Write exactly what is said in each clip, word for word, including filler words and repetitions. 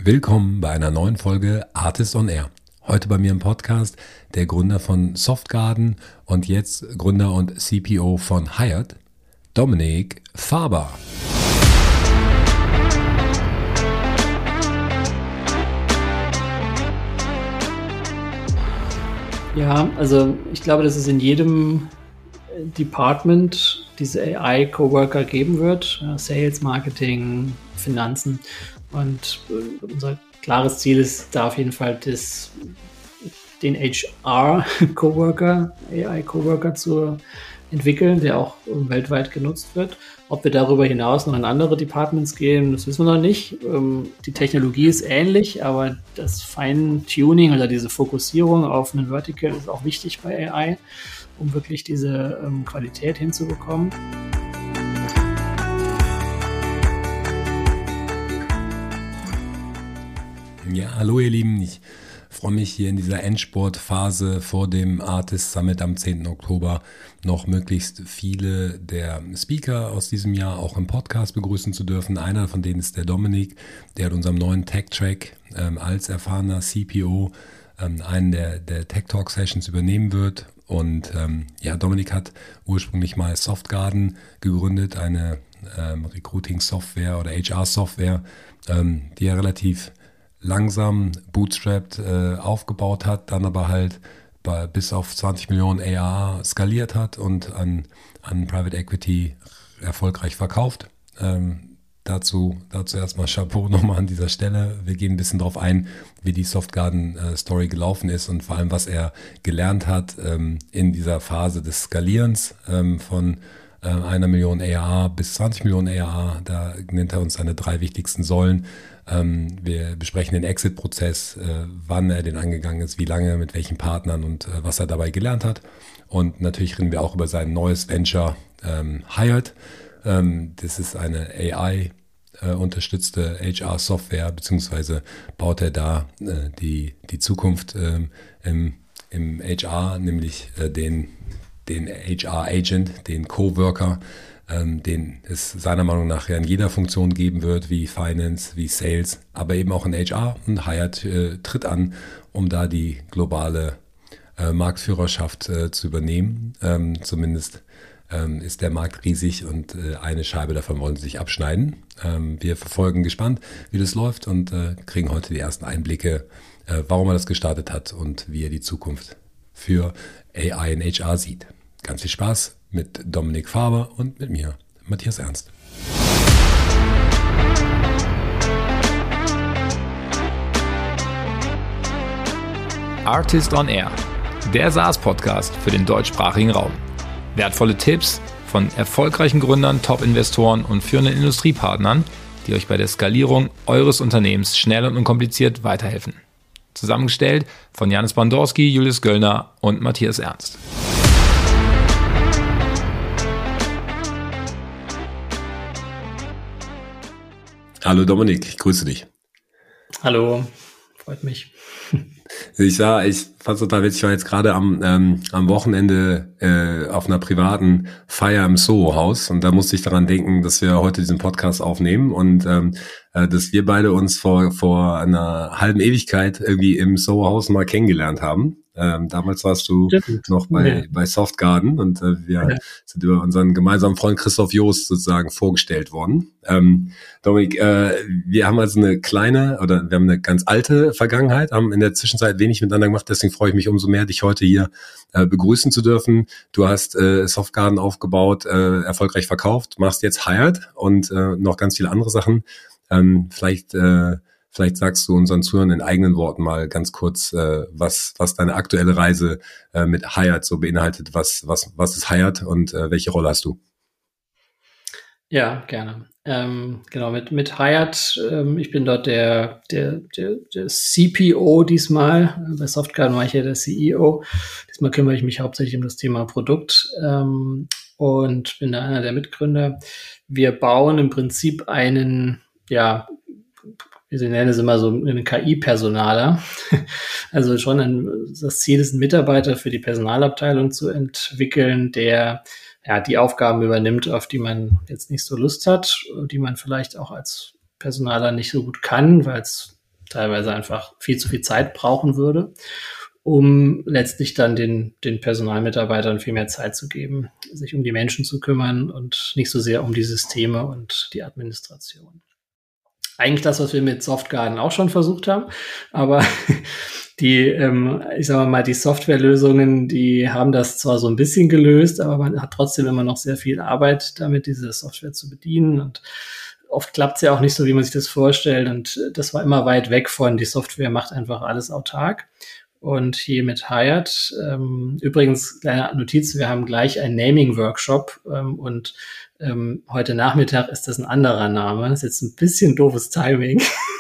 Willkommen bei einer neuen Folge Artist on Air. Heute bei mir im Podcast der Gründer von Softgarden und jetzt Gründer und C P O von Hired, Dominik Faber. Ja, also ich glaube, dass es in jedem Department diese A I-Coworker geben wird. Sales, Marketing, Finanzen. Und unser klares Ziel ist da auf jeden Fall, das, den H R-Coworker, A I-Coworker zu entwickeln, der auch weltweit genutzt wird. Ob wir darüber hinaus noch in andere Departments gehen, das wissen wir noch nicht. Die Technologie ist ähnlich, aber das Feintuning oder diese Fokussierung auf einen Vertical ist auch wichtig bei A I, um wirklich diese ähm, Qualität hinzubekommen. Ja, hallo ihr Lieben, ich freue mich hier in dieser Endspurtphase vor dem Artist Summit am zehnten Oktober noch möglichst viele der Speaker aus diesem Jahr auch im Podcast begrüßen zu dürfen. Einer von denen ist der Dominik, der in unserem neuen Tech-Track ähm, als erfahrener C P O ähm, einen der, der Tech-Talk-Sessions übernehmen wird. Und ähm, ja, Dominik hat ursprünglich mal Softgarden gegründet, eine ähm, Recruiting-Software oder H R-Software, ähm, die er relativ langsam bootstrapped äh, aufgebaut hat, dann aber halt bei, bis auf zwanzig Millionen A R R skaliert hat und an, an Private Equity erfolgreich verkauft. Ähm, dazu, dazu erstmal Chapeau nochmal an dieser Stelle. Wir gehen ein bisschen drauf ein, wie die Softgarden-Story äh, gelaufen ist und vor allem, was er gelernt hat ähm, in dieser Phase des Skalierens ähm, von äh, einer Million A R R bis zwanzig Millionen A R R. Da nennt er uns seine drei wichtigsten Säulen. Ähm, wir besprechen den Exit-Prozess, äh, wann er den angegangen ist, wie lange, mit welchen Partnern und äh, was er dabei gelernt hat. Und natürlich reden wir auch über sein neues Venture ähm, Hired. Ähm, das ist eine A I-unterstützte äh, H R-Software, beziehungsweise baut er da äh, die, die Zukunft ähm, im, im H R, nämlich äh, den, den H R-Agent, den Coworker, ähm, den es seiner Meinung nach ja in jeder Funktion geben wird, wie Finance, wie Sales, aber eben auch in H R. Und Hired äh, tritt an, um da die globale äh, Marktführerschaft äh, zu übernehmen. Ähm, zumindest ähm, ist der Markt riesig und äh, eine Scheibe davon wollen sie sich abschneiden. Ähm, wir verfolgen gespannt, wie das läuft und äh, kriegen heute die ersten Einblicke, äh, warum er das gestartet hat und wie er die Zukunft für A I in H R sieht. Ganz viel Spaß mit Dominik Faber und mit mir, Matthias Ernst. Artist on Air, der SaaS-Podcast für den deutschsprachigen Raum. Wertvolle Tipps von erfolgreichen Gründern, Top-Investoren und führenden Industriepartnern, die euch bei der Skalierung eures Unternehmens schnell und unkompliziert weiterhelfen. Zusammengestellt von Janis Bandorski, Julius Göllner und Matthias Ernst. Hallo Dominik, ich grüße dich. Hallo, freut mich. Ich war, ich fand es total witzig, ich war jetzt gerade am, ähm, am Wochenende äh, auf einer privaten Feier im Soho-Haus und da musste ich daran denken, dass wir heute diesen Podcast aufnehmen und ähm, äh, dass wir beide uns vor vor einer halben Ewigkeit irgendwie im Soho-Haus mal kennengelernt haben. Ähm, damals warst du Stimmt. noch bei, ja. bei Softgarden und äh, wir ja. sind über unseren gemeinsamen Freund Christoph Joost sozusagen vorgestellt worden. Ähm, Dominik, äh, wir haben also eine kleine oder wir haben eine ganz alte Vergangenheit, haben in der Zwischenzeit wenig miteinander gemacht, deswegen freue ich mich umso mehr, dich heute hier äh, begrüßen zu dürfen. Du hast äh, Softgarden aufgebaut, äh, erfolgreich verkauft, machst jetzt Hired und äh, noch ganz viele andere Sachen. Ähm, vielleicht äh, Vielleicht sagst du unseren Zuhörern in eigenen Worten mal ganz kurz, äh, was was deine aktuelle Reise äh, mit Hired so beinhaltet. Was was was ist Hired und äh, welche Rolle hast du? Ja, gerne. Ähm, genau, mit mit Hired, ähm, ich bin dort der der der, der C P O diesmal. Bei Softgarden war ich ja der C E O. Diesmal kümmere ich mich hauptsächlich um das Thema Produkt ähm, und bin da einer der Mitgründer. Wir bauen im Prinzip einen, ja, wir nennen es immer so einen K I-Personaler. Also schon ein, das Ziel ist, einen Mitarbeiter für die Personalabteilung zu entwickeln, der ja die Aufgaben übernimmt, auf die man jetzt nicht so Lust hat, die man vielleicht auch als Personaler nicht so gut kann, weil es teilweise einfach viel zu viel Zeit brauchen würde, um letztlich dann den, den Personalmitarbeitern viel mehr Zeit zu geben, sich um die Menschen zu kümmern und nicht so sehr um die Systeme und die Administration. Eigentlich das, was wir mit Softgarden auch schon versucht haben, aber die, ähm, ich sag mal, die Softwarelösungen, die haben das zwar so ein bisschen gelöst, aber man hat trotzdem immer noch sehr viel Arbeit damit, diese Software zu bedienen, und oft klappt es ja auch nicht so, wie man sich das vorstellt, und das war immer weit weg von, die Software macht einfach alles autark. Und hier mit Hired, ähm, übrigens, kleine Notiz, wir haben gleich einen Naming-Workshop, ähm, und ähm, heute Nachmittag ist das ein anderer Name. Das ist jetzt ein bisschen doofes Timing.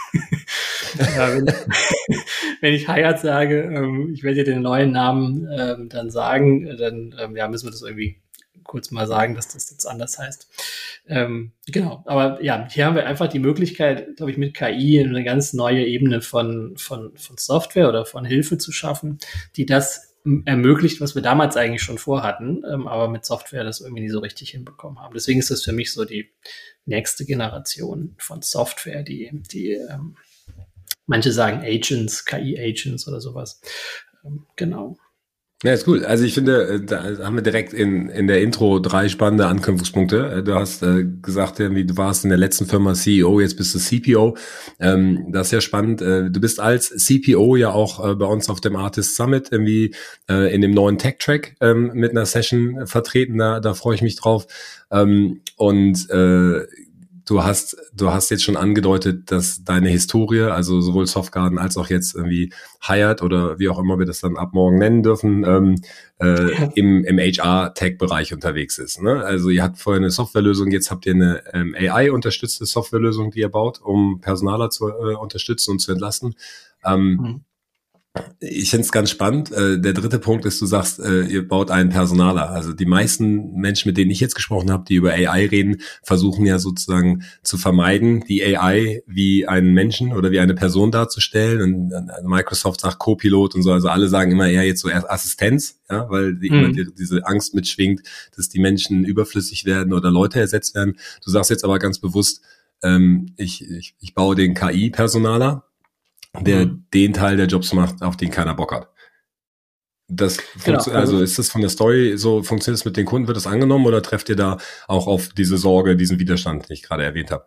Ja, wenn, wenn ich Hired sage, ähm, ich werde dir den neuen Namen ähm, dann sagen, dann ähm, ja, müssen wir das irgendwie kurz mal sagen, dass das jetzt anders heißt. Ähm, genau, aber ja, hier haben wir einfach die Möglichkeit, glaube ich, mit K I eine ganz neue Ebene von, von, von Software oder von Hilfe zu schaffen, die das ermöglicht, was wir damals eigentlich schon vorhatten, ähm, aber mit Software das irgendwie nie so richtig hinbekommen haben. Deswegen ist das für mich so die nächste Generation von Software, die, die ähm, manche sagen Agents, K I-Agents oder sowas. Ähm, genau. Ja, ist cool. Also ich finde, da haben wir direkt in in der Intro drei spannende Anknüpfungspunkte. Du hast äh, gesagt, irgendwie, du warst in der letzten Firma C E O, jetzt bist du C P O. Ähm, das ist ja spannend. Äh, du bist als C P O ja auch äh, bei uns auf dem Artist Summit irgendwie äh, in dem neuen Tech-Track ähm, mit einer Session vertreten. Da, da freue ich mich drauf. Ähm, und äh, Du hast, du hast jetzt schon angedeutet, dass deine Historie, also sowohl Softgarden als auch jetzt irgendwie Hired oder wie auch immer wir das dann ab morgen nennen dürfen, ähm, äh, ja. im, im H R-Tech-Bereich unterwegs ist. Ne? Also ihr habt vorher eine Softwarelösung, jetzt habt ihr eine ähm, A I-unterstützte Softwarelösung, die ihr baut, um Personaler zu äh, unterstützen und zu entlasten. Ähm, mhm. Ich finde es ganz spannend. Äh, der dritte Punkt ist, du sagst, äh, ihr baut einen Personaler. Also die meisten Menschen, mit denen ich jetzt gesprochen habe, die über A I reden, versuchen ja sozusagen zu vermeiden, die A I wie einen Menschen oder wie eine Person darzustellen. Und äh, Microsoft sagt Co-Pilot und so. Also alle sagen immer eher jetzt so erst Assistenz, ja, weil die, mhm. immer die, diese Angst mitschwingt, dass die Menschen überflüssig werden oder Leute ersetzt werden. Du sagst jetzt aber ganz bewusst, ähm, ich, ich, ich baue den K I-Personaler, der mhm. den Teil der Jobs macht, auf den keiner Bock hat. Das genau. funktio- also ist das von der Story so, funktioniert das mit den Kunden, wird das angenommen oder trefft ihr da auch auf diese Sorge, diesen Widerstand, den ich gerade erwähnt habe?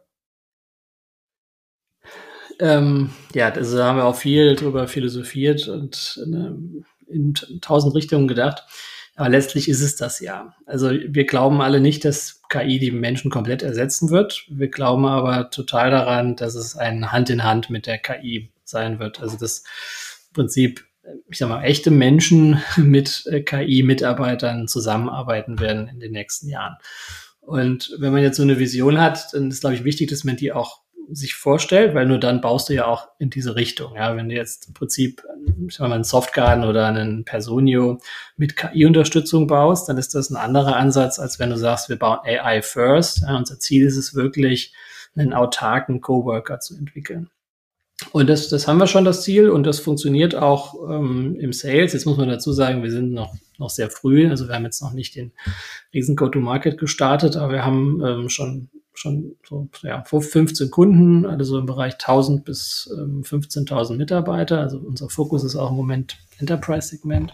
Ähm, ja, also da haben wir auch viel drüber philosophiert und in, in tausend Richtungen gedacht. Aber letztlich ist es das ja. Also wir glauben alle nicht, dass K I die Menschen komplett ersetzen wird. Wir glauben aber total daran, dass es ein Hand in Hand mit der K I sein wird. Also das Prinzip, ich sag mal, echte Menschen mit K I-Mitarbeitern zusammenarbeiten werden in den nächsten Jahren. Und wenn man jetzt so eine Vision hat, dann ist, glaube ich, wichtig, dass man die auch sich vorstellt, weil nur dann baust du ja auch in diese Richtung. Ja, wenn du jetzt im Prinzip, ich sag mal, einen Softgarden oder einen Personio mit K I-Unterstützung baust, dann ist das ein anderer Ansatz, als wenn du sagst, wir bauen A I first. Ja, unser Ziel ist es wirklich, einen autarken Coworker zu entwickeln. Und das, das haben wir schon, das Ziel, und das funktioniert auch ähm, im Sales. Jetzt muss man dazu sagen, wir sind noch noch sehr früh, also wir haben jetzt noch nicht den riesen Go-to-Market gestartet, aber wir haben ähm, schon schon so ja fünfzehn Kunden, also im Bereich tausend bis ähm, fünfzehntausend Mitarbeiter. Also unser Fokus ist auch im Moment Enterprise-Segment.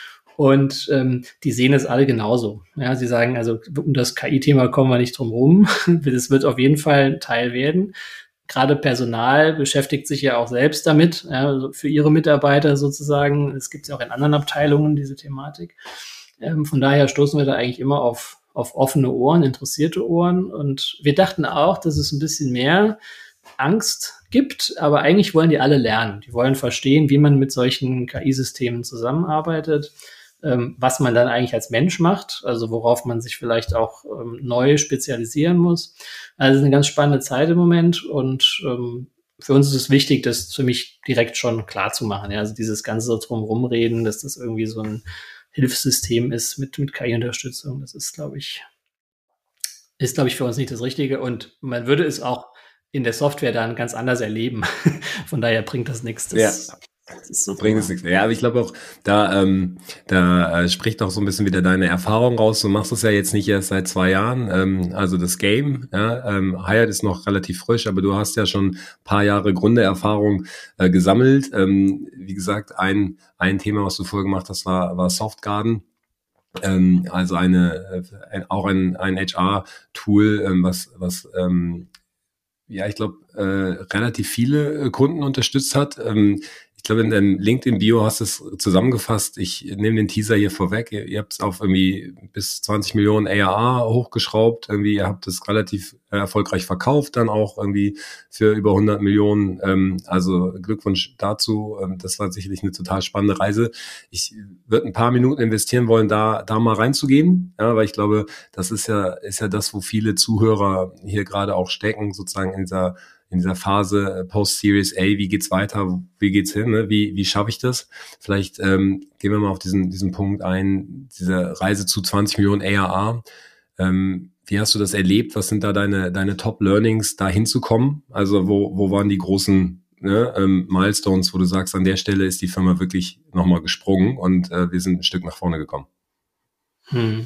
Und ähm, die sehen es alle genauso. Ja, sie sagen, also um das K I-Thema kommen wir nicht drum rum. Das wird auf jeden Fall ein Teil werden. Gerade Personal beschäftigt sich ja auch selbst damit, ja, also für ihre Mitarbeiter sozusagen. Es gibt ja auch in anderen Abteilungen diese Thematik. Ähm, von daher stoßen wir da eigentlich immer auf, auf offene Ohren, interessierte Ohren. Und wir dachten auch, dass es ein bisschen mehr Angst gibt, aber eigentlich wollen die alle lernen. Die wollen verstehen, wie man mit solchen K I-Systemen zusammenarbeitet, ähm, was man dann eigentlich als Mensch macht, also worauf man sich vielleicht auch ähm, neu spezialisieren muss. Also es ist eine ganz spannende Zeit im Moment, und ähm, für uns ist es wichtig, das für mich direkt schon klar zu machen. Ja? Also dieses ganze drumherum reden, dass das irgendwie so ein Hilfssystem ist mit, mit K I-Unterstützung, das ist, glaube ich, ist, glaube ich, für uns nicht das Richtige, und man würde es auch in der Software dann ganz anders erleben. Von daher bringt das nichts, das, ja. bringt es bringt es nichts mehr. Ja, aber ich glaube auch, da, ähm, da äh, spricht auch so ein bisschen wieder deine Erfahrung raus. Du machst es ja jetzt nicht erst seit zwei Jahren. Ähm, also das Game, ja, ähm, Hired ist noch relativ frisch, aber du hast ja schon ein paar Jahre Gründererfahrung äh, gesammelt. Ähm, wie gesagt, ein, ein Thema, was du vorher gemacht hast, war, war Softgarden. Ähm, also eine, ein, auch ein, ein H R-Tool, ähm, was, was ähm, ja, ich glaube, äh, relativ viele äh, Kunden unterstützt hat. Ähm, ich glaube, in deinem LinkedIn-Bio hast du es zusammengefasst. Ich nehme den Teaser hier vorweg. Ihr, ihr habt es auf irgendwie bis zwanzig Millionen A R R hochgeschraubt. Irgendwie, ihr habt es relativ äh, erfolgreich verkauft, dann auch irgendwie für über hundert Millionen. Ähm, also Glückwunsch dazu. Ähm, das war sicherlich eine total spannende Reise. Ich würde ein paar Minuten investieren wollen, da da mal reinzugehen, ja, weil ich glaube, das ist ja ist ja das, wo viele Zuhörer hier gerade auch stecken, sozusagen in dieser in dieser Phase Post-Series A, wie geht's weiter, wie geht's hin, ne? wie wie schaffe ich das? Vielleicht ähm, gehen wir mal auf diesen diesen Punkt ein, diese Reise zu zwanzig Millionen A R R. Ähm, wie hast du das erlebt? Was sind da deine deine Top-Learnings, da hinzukommen? Also wo wo waren die großen, ne, ähm, Milestones, wo du sagst, an der Stelle ist die Firma wirklich nochmal gesprungen und äh, wir sind ein Stück nach vorne gekommen? Hm.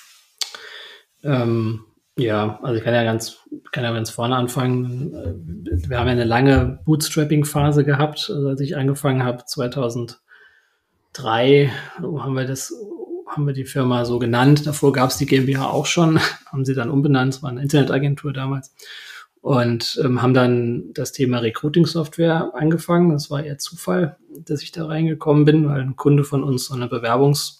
Ähm, ja, also ich kann ja ganz, kann ja ganz vorne anfangen. Wir haben ja eine lange Bootstrapping-Phase gehabt. Also als ich angefangen habe, zweitausenddrei, haben wir das, haben wir die Firma so genannt. Davor gab es die GmbH auch schon, haben sie dann umbenannt. Es war eine Internetagentur damals. Und ähm, haben dann das Thema Recruiting-Software angefangen. Das war eher Zufall, dass ich da reingekommen bin, weil ein Kunde von uns so eine Bewerbungs-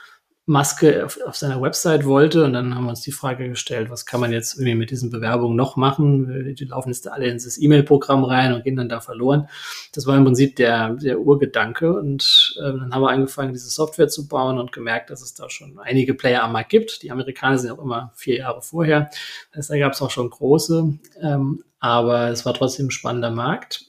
Maske auf, auf seiner Website wollte, und dann haben wir uns die Frage gestellt, was kann man jetzt irgendwie mit diesen Bewerbungen noch machen? Die laufen jetzt alle ins E-Mail-Programm rein und gehen dann da verloren. Das war im Prinzip der, der Urgedanke, und äh, dann haben wir angefangen, diese Software zu bauen und gemerkt, dass es da schon einige Player am Markt gibt. Die Amerikaner sind auch immer vier Jahre vorher. Das heißt, da gab es auch schon große, ähm, aber es war trotzdem ein spannender Markt.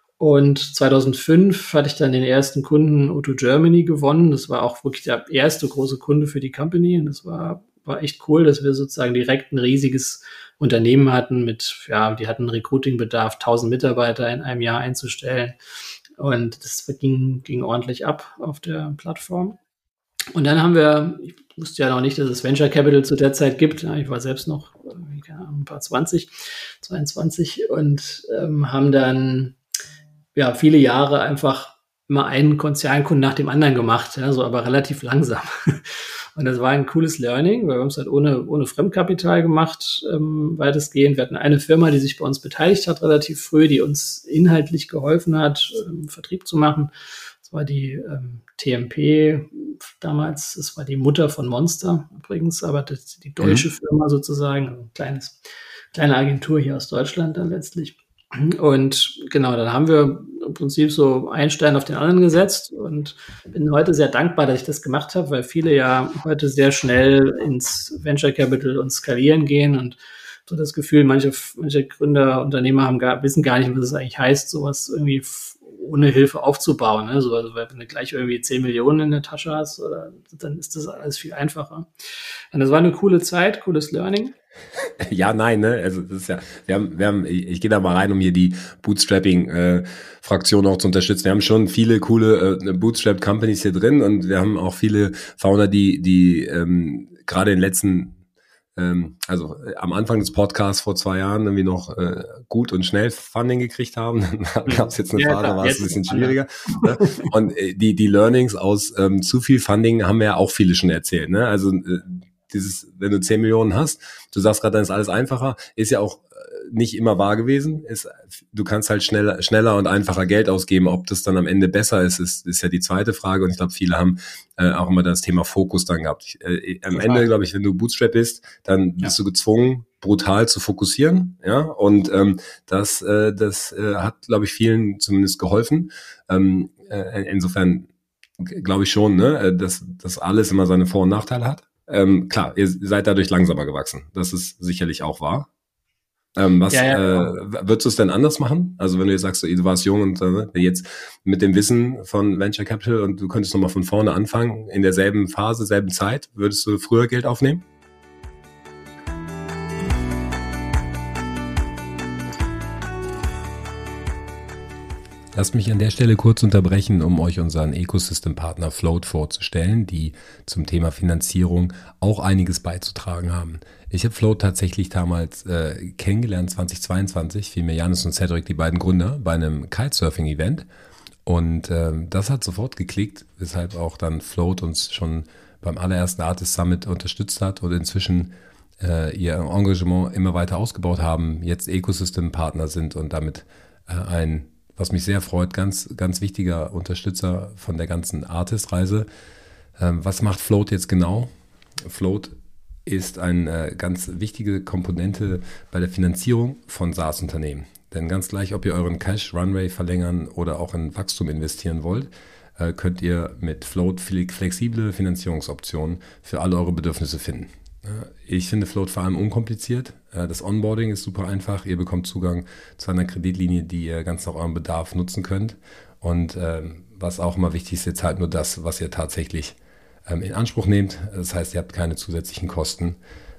Und zweitausendfünf hatte ich dann den ersten Kunden O zwei Germany gewonnen. Das war auch wirklich der erste große Kunde für die Company. Und das war, war echt cool, dass wir sozusagen direkt ein riesiges Unternehmen hatten mit, ja, die hatten Recruiting-Bedarf, tausend Mitarbeiter in einem Jahr einzustellen. Und das ging, ging ordentlich ab auf der Plattform. Und dann haben wir, ich wusste ja noch nicht, dass es Venture Capital zu der Zeit gibt. Ich war selbst noch ein paar zwanzig, zweiundzwanzig, und ähm, haben dann ja, viele Jahre einfach immer einen Konzernkunden nach dem anderen gemacht, ja, so aber relativ langsam. Und das war ein cooles Learning, weil wir haben es halt ohne, ohne Fremdkapital gemacht, ähm, weitestgehend. Wir hatten eine Firma, die sich bei uns beteiligt hat, relativ früh, die uns inhaltlich geholfen hat, ähm, Vertrieb zu machen. Das war die ähm, T M P damals, das war die Mutter von Monster übrigens, aber das, die deutsche mhm. Firma sozusagen, ein kleines, kleine Agentur hier aus Deutschland dann letztlich. Und genau, dann haben wir im Prinzip so einen Stein auf den anderen gesetzt, und bin heute sehr dankbar, dass ich das gemacht habe, weil viele ja heute sehr schnell ins Venture Capital und Skalieren gehen, und so das Gefühl, manche, manche Gründer, Unternehmer haben gar, wissen gar nicht, was es eigentlich heißt, sowas irgendwie ohne Hilfe aufzubauen. Ne? So, also wenn du gleich irgendwie zehn Millionen in der Tasche hast, oder, dann ist das alles viel einfacher. Und das war eine coole Zeit, cooles Learning. Ja, nein, ne, also das ist ja, wir haben, wir haben, ich, ich gehe da mal rein, um hier die Bootstrapping-Fraktion äh, auch zu unterstützen. Wir haben schon viele coole äh, Bootstrap-Companies hier drin, und wir haben auch viele Founder, die, die ähm, gerade in den letzten, ähm, also äh, am Anfang des Podcasts vor zwei Jahren irgendwie noch äh, gut und schnell Funding gekriegt haben. Dann gab es jetzt eine Phase, da war es ein bisschen schwieriger. Ne? Und äh, die, die Learnings aus ähm, zu viel Funding haben wir ja auch viele schon erzählt. Ne? Also äh, dieses, wenn du zehn Millionen hast, du sagst gerade, dann ist alles einfacher, ist ja auch nicht immer wahr gewesen. Ist, du kannst halt schneller, schneller und einfacher Geld ausgeben. Ob das dann am Ende besser ist, ist, ist ja die zweite Frage. Und ich glaube, viele haben äh, auch immer das Thema Fokus dann gehabt. Äh, am Ende, glaube ich, wenn du Bootstrap bist, dann bist ja. du gezwungen, brutal zu fokussieren. Ja, und ähm, das, äh, das äh, hat, glaube ich, vielen zumindest geholfen. Ähm, äh, insofern glaube ich schon, ne, dass das alles immer seine Vor- und Nachteile hat. Ähm, klar, ihr seid dadurch langsamer gewachsen. Das ist sicherlich auch wahr. Ähm, was ja, ja, äh, würdest du es denn anders machen? Also wenn du jetzt sagst, du warst jung und äh, jetzt mit dem Wissen von Venture Capital und du könntest nochmal von vorne anfangen, in derselben Phase, selben Zeit, würdest du früher Geld aufnehmen? Lasst mich an der Stelle kurz unterbrechen, um euch unseren Ecosystem-Partner Float vorzustellen, die zum Thema Finanzierung auch einiges beizutragen haben. Ich habe Float tatsächlich damals äh, kennengelernt, zweitausendzweiundzwanzig, vielmehr Janis und Cedric, die beiden Gründer, bei einem Kitesurfing-Event. Und ähm, das hat sofort geklickt, weshalb auch dann Float uns schon beim allerersten Artist Summit unterstützt hat und inzwischen äh, ihr Engagement immer weiter ausgebaut haben, jetzt Ecosystem-Partner sind und damit äh, ein, was mich sehr freut, ganz, ganz wichtiger Unterstützer von der ganzen Artist-Reise. Ähm, was macht Float jetzt genau? Float ist eine ganz wichtige Komponente bei der Finanzierung von SaaS-Unternehmen. Denn ganz gleich, ob ihr euren Cash-Runway verlängern oder auch in Wachstum investieren wollt, könnt ihr mit Float flexible Finanzierungsoptionen für alle eure Bedürfnisse finden. Ich finde Float vor allem unkompliziert. Das Onboarding ist super einfach. Ihr bekommt Zugang zu einer Kreditlinie, die ihr ganz nach eurem Bedarf nutzen könnt. Und was auch immer wichtig ist, jetzt halt nur das, was ihr tatsächlich in Anspruch nehmt. Das heißt, ihr habt keine zusätzlichen Kosten,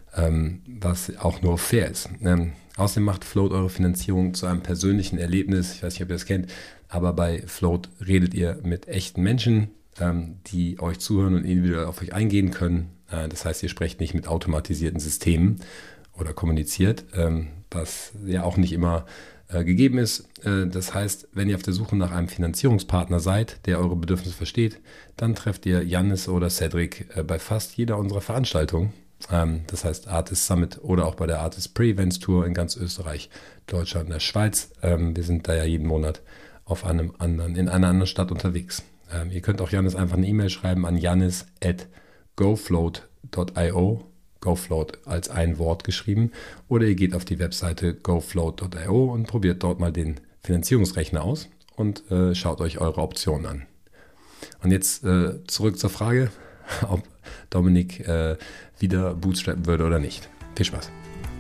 was auch nur fair ist. Außerdem macht Float eure Finanzierung zu einem persönlichen Erlebnis. Ich weiß nicht, ob ihr das kennt, aber bei Float redet ihr mit echten Menschen, die euch zuhören und individuell auf euch eingehen können. Das heißt, ihr sprecht nicht mit automatisierten Systemen oder kommuniziert, was ja auch nicht immer gegeben ist. Das heißt, wenn ihr auf der Suche nach einem Finanzierungspartner seid, der eure Bedürfnisse versteht, dann trefft ihr Janis oder Cedric bei fast jeder unserer Veranstaltungen. Das heißt Artist Summit oder auch bei der Artist Pre-Events Tour in ganz Österreich, Deutschland und der Schweiz. Wir sind da ja jeden Monat auf einem anderen, in einer anderen Stadt unterwegs. Ihr könnt auch Janis einfach eine E-Mail schreiben an janis at gofloat dot io, GoFloat als ein Wort geschrieben, oder ihr geht auf die Webseite gofloat dot io und probiert dort mal den Finanzierungsrechner aus und äh, schaut euch eure Optionen an. Und jetzt äh, zurück zur Frage, ob Dominik äh, wieder bootstrappen würde oder nicht. Viel Spaß.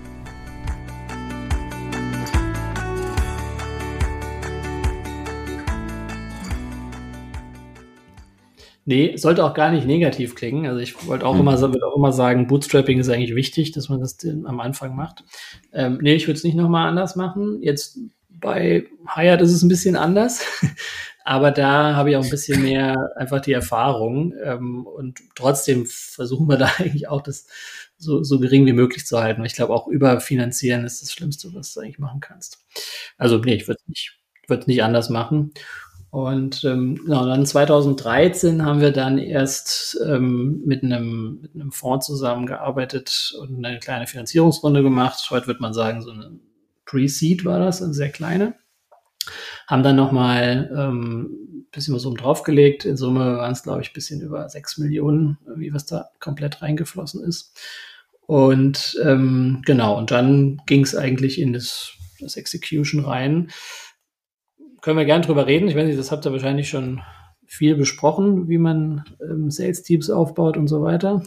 Nee, sollte auch gar nicht negativ klingen. Also ich wollte auch, mhm. immer, würde auch immer sagen, Bootstrapping ist eigentlich wichtig, dass man das am Anfang macht. Ähm, nee, ich würde es nicht nochmal anders machen. Jetzt bei Hired ist es ein bisschen anders, aber da habe ich auch ein bisschen mehr einfach die Erfahrung. Ähm, und trotzdem versuchen wir da eigentlich auch das so, so gering wie möglich zu halten. Ich glaube, auch überfinanzieren ist das Schlimmste, was du eigentlich machen kannst. Also nee, ich würde es nicht, würde es nicht anders machen. Und ähm, genau, dann zweitausenddreizehn haben wir dann erst ähm, mit einem mit einem Fonds zusammengearbeitet und eine kleine Finanzierungsrunde gemacht. Heute würde man sagen, so eine Pre-Seed war das, eine sehr kleine. Haben dann nochmal ähm, ein bisschen was oben draufgelegt. In Summe waren es, glaube ich, ein bisschen über sechs Millionen, wie was da komplett reingeflossen ist. Und ähm, genau, und dann ging es eigentlich in das, das Execution rein. Können wir gerne drüber reden. Ich weiß nicht, das habt ihr wahrscheinlich schon viel besprochen, wie man ähm, Sales-Teams aufbaut und so weiter.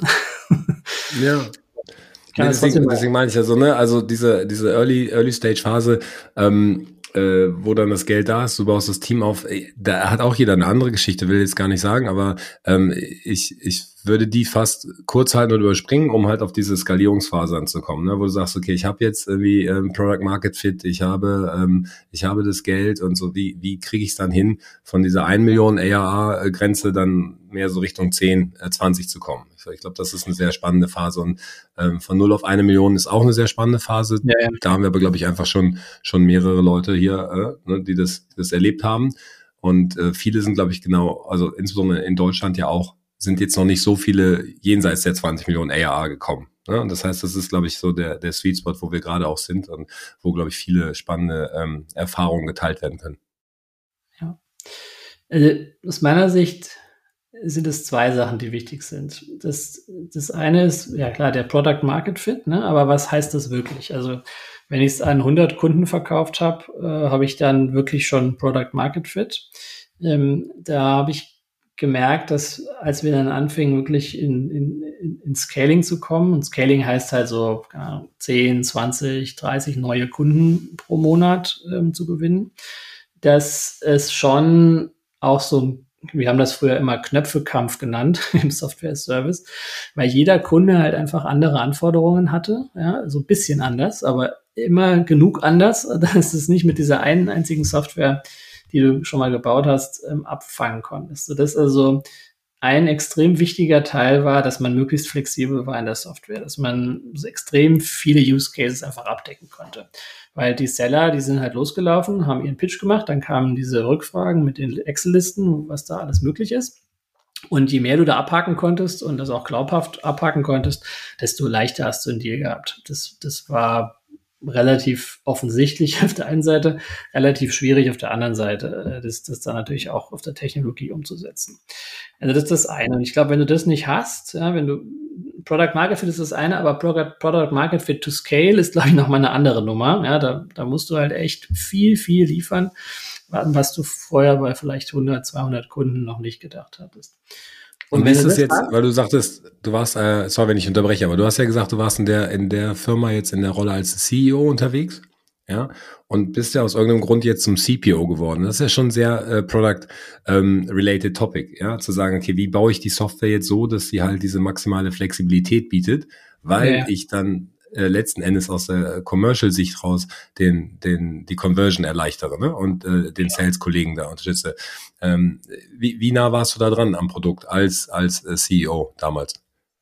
Ja. Nee, deswegen, deswegen meine ich ja so, ne, also diese, diese Early, Early-Stage-Phase, ähm, äh, wo dann das Geld da ist, du baust das Team auf, da hat auch jeder eine andere Geschichte, will ich jetzt gar nicht sagen, aber ähm, ich, ich würde die fast kurz halten und überspringen, um halt auf diese Skalierungsphase anzukommen, ne, wo du sagst, okay, ich habe jetzt irgendwie ähm, Product Market Fit, ich habe ähm, ich habe das Geld und so, wie wie kriege ich es dann hin, von dieser ein Million A R A-Grenze dann mehr so Richtung zehn, zwanzig zu kommen. Ich, ich glaube, das ist eine sehr spannende Phase und ähm, von null auf eine Million ist auch eine sehr spannende Phase. Ja, ja. Da haben wir aber, glaube ich, einfach schon schon mehrere Leute hier, äh, ne, die das die das erlebt haben und äh, viele sind, glaube ich, genau, also insbesondere in Deutschland ja auch, sind jetzt noch nicht so viele jenseits der zwanzig Millionen A R A gekommen. Ne? Und das heißt, das ist, glaube ich, so der, der Sweet Spot, wo wir gerade auch sind und wo, glaube ich, viele spannende ähm, Erfahrungen geteilt werden können. Ja. Also aus meiner Sicht sind es zwei Sachen, die wichtig sind. Das, das eine ist, ja klar, der Product Market Fit, ne? Aber was heißt das wirklich? Also wenn ich es an hundert Kunden verkauft habe, äh, habe ich dann wirklich schon Product Market Fit. Ähm, da habe ich gemerkt, dass als wir dann anfingen, wirklich in, in, in Scaling zu kommen, und Scaling heißt halt so ja, zehn, zwanzig, dreißig neue Kunden pro Monat ähm, zu gewinnen, dass es schon auch so, wir haben das früher immer Knöpfekampf genannt im Software-Service, weil jeder Kunde halt einfach andere Anforderungen hatte, ja, so ein bisschen anders, aber immer genug anders, dass es nicht mit dieser einen einzigen Software die du schon mal gebaut hast, ähm, abfangen konntest. So, das also ein extrem wichtiger Teil war, dass man möglichst flexibel war in der Software, dass man so extrem viele Use Cases einfach abdecken konnte. Weil die Seller, die sind halt losgelaufen, haben ihren Pitch gemacht, dann kamen diese Rückfragen mit den Excel-Listen, was da alles möglich ist. Und je mehr du da abhaken konntest und das auch glaubhaft abhaken konntest, desto leichter hast du einen Deal gehabt. Das, das war relativ offensichtlich auf der einen Seite, relativ schwierig auf der anderen Seite, das, das dann natürlich auch auf der Technologie umzusetzen. Also das ist das eine. Und ich glaube, wenn du das nicht hast, ja, wenn du Product Market Fit ist das eine, aber Product, Product Market Fit to Scale ist, glaube ich, nochmal eine andere Nummer. Ja, da, da musst du halt echt viel, viel liefern, was du vorher bei vielleicht hundert, zweihundert Kunden noch nicht gedacht hattest. Und, und wie ist es jetzt, hast, weil du sagtest, du warst, äh, sorry, wenn ich unterbreche, aber du hast ja gesagt, du warst in der, in der Firma jetzt in der Rolle als C E O unterwegs, ja, und bist ja aus irgendeinem Grund jetzt zum C P O geworden. Das ist ja schon sehr äh, Product-related ähm, Topic, ja, zu sagen, okay, wie baue ich die Software jetzt so, dass sie halt diese maximale Flexibilität bietet, weil ja. ich dann äh, letzten Endes aus der Commercial-Sicht raus den, den, die Conversion erleichtere, ne? Und äh, den ja. Sales-Kollegen da unterstütze. Ähm, wie, wie nah warst du da dran am Produkt als, als äh, C E O damals?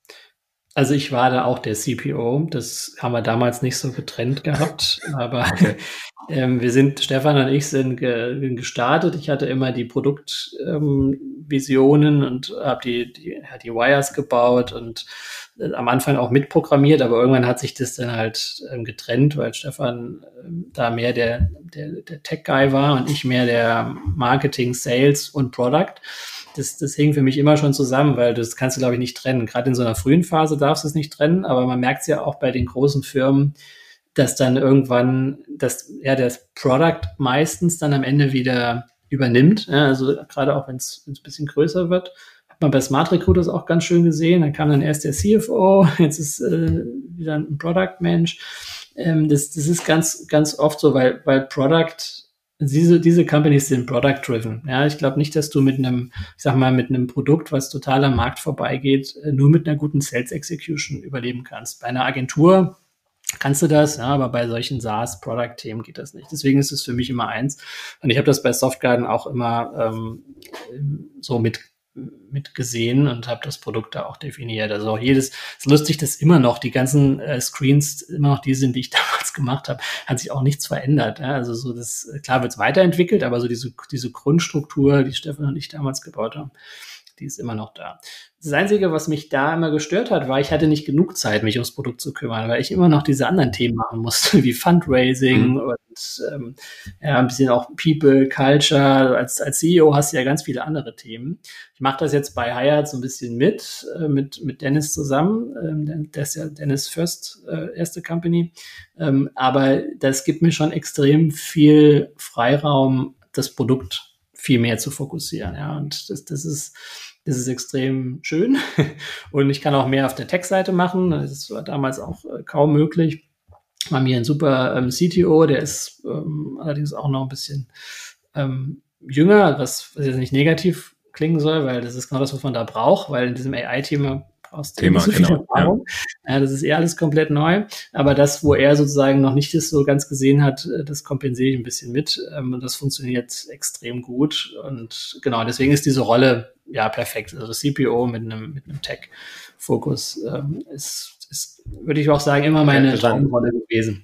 Also ich war da auch der C P O, das haben wir damals nicht so getrennt gehabt, aber okay. ähm, wir sind, Stefan und ich sind ge, gestartet. Ich hatte immer die Produktvisionen ähm, und habe die, die, die Wires gebaut und äh, am Anfang auch mitprogrammiert, aber irgendwann hat sich das dann halt ähm, getrennt, weil Stefan ähm, da mehr der, der, der Tech-Guy war und ich mehr der Marketing, Sales und Product. Das, das hing für mich immer schon zusammen, weil das kannst du, glaube ich, nicht trennen. Gerade in so einer frühen Phase darfst du es nicht trennen, aber man merkt es ja auch bei den großen Firmen, dass dann irgendwann das, ja, das Product meistens dann am Ende wieder übernimmt. Ja, also gerade auch, wenn es ein bisschen größer wird. Hat man bei Smart Recruiters auch ganz schön gesehen. Dann kam dann erst der C F O, jetzt ist äh, wieder ein Product-Mensch. Ähm, das, das ist ganz, ganz oft so, weil, weil Product Diese, diese Companies sind product-driven. Ja, ich glaube nicht, dass du mit einem, ich sag mal, mit einem Produkt, was total am Markt vorbeigeht, nur mit einer guten Sales-Execution überleben kannst. Bei einer Agentur kannst du das, ja, aber bei solchen SaaS-Product-Themen geht das nicht. Deswegen ist es für mich immer eins. Und ich habe das bei Softgarden auch immer ähm, so mit mitgesehen und habe das Produkt da auch definiert. Also auch jedes, es ist lustig, dass immer noch die ganzen äh, Screens immer noch die sind, die ich damals gemacht habe, hat sich auch nichts verändert. Ja? Also so das, klar wird es weiterentwickelt, aber so diese, diese Grundstruktur, die Stefan und ich damals gebaut haben, die ist immer noch da. Das Einzige, was mich da immer gestört hat, war, ich hatte nicht genug Zeit, mich ums Produkt zu kümmern, weil ich immer noch diese anderen Themen machen musste, wie Fundraising mhm. und ähm, ja, ein bisschen auch People, Culture. Als, als C E O hast du ja ganz viele andere Themen. Ich mache das jetzt bei Hired so ein bisschen mit, äh, mit, mit Dennis zusammen. Ähm, der ist ja Dennis First, äh, erste Company. Ähm, aber das gibt mir schon extrem viel Freiraum, das Produkt viel mehr zu fokussieren. Ja, und das, das ist Das ist extrem schön und ich kann auch mehr auf der Tech-Seite machen. Das war damals auch äh, kaum möglich. Wir haben hier einen super ähm, C T O, der ist ähm, allerdings auch noch ein bisschen ähm, jünger, was, was jetzt nicht negativ klingen soll, weil das ist genau das, was man da braucht, weil in diesem A I-Thema brauchst du Thema, so viel genau, Erfahrung. Ja. Ja, das ist eher alles komplett neu. Aber das, wo er sozusagen noch nicht das so ganz gesehen hat, das kompensiere ich ein bisschen mit. Ähm, und das funktioniert extrem gut. Und genau, deswegen ist diese Rolle ja perfekt. Also C P O mit einem, mit einem Tech-Fokus ähm, ist, ist, würde ich auch sagen, immer meine Traumrolle gewesen.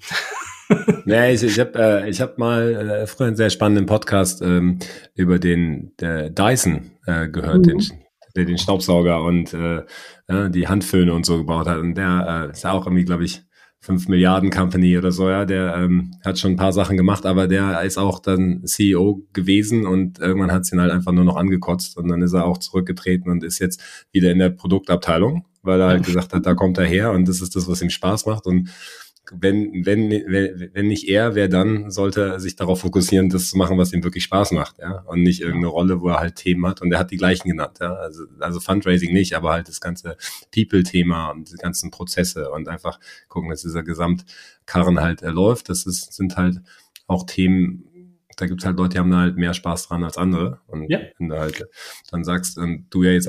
Ja, ich, ich habe äh, ich hab mal äh, früher einen sehr spannenden Podcast ähm, über den der Dyson äh, gehört, mhm. den, der den Staubsauger und äh, ja, die Handföhne und so gebaut hat. Und der äh, ist ja auch irgendwie, glaube ich, fünf Milliarden Company oder so, ja, der ähm, hat schon ein paar Sachen gemacht, aber der ist auch dann C E O gewesen und irgendwann hat es ihn halt einfach nur noch angekotzt und dann ist er auch zurückgetreten und ist jetzt wieder in der Produktabteilung, weil er halt gesagt hat, da kommt er her und das ist das, was ihm Spaß macht und wenn, wenn, wenn nicht er, wer dann, sollte er sich darauf fokussieren, das zu machen, was ihm wirklich Spaß macht, ja, und nicht irgendeine Rolle, wo er halt Themen hat und er hat die gleichen genannt, ja, also, also Fundraising nicht, aber halt das ganze People-Thema und die ganzen Prozesse und einfach gucken, dass dieser Gesamtkarren halt äh, läuft, das ist, sind halt auch Themen, da gibt's halt Leute, die haben da halt mehr Spaß dran als andere und ja. Wenn du halt dann sagst, und du ja jetzt auch,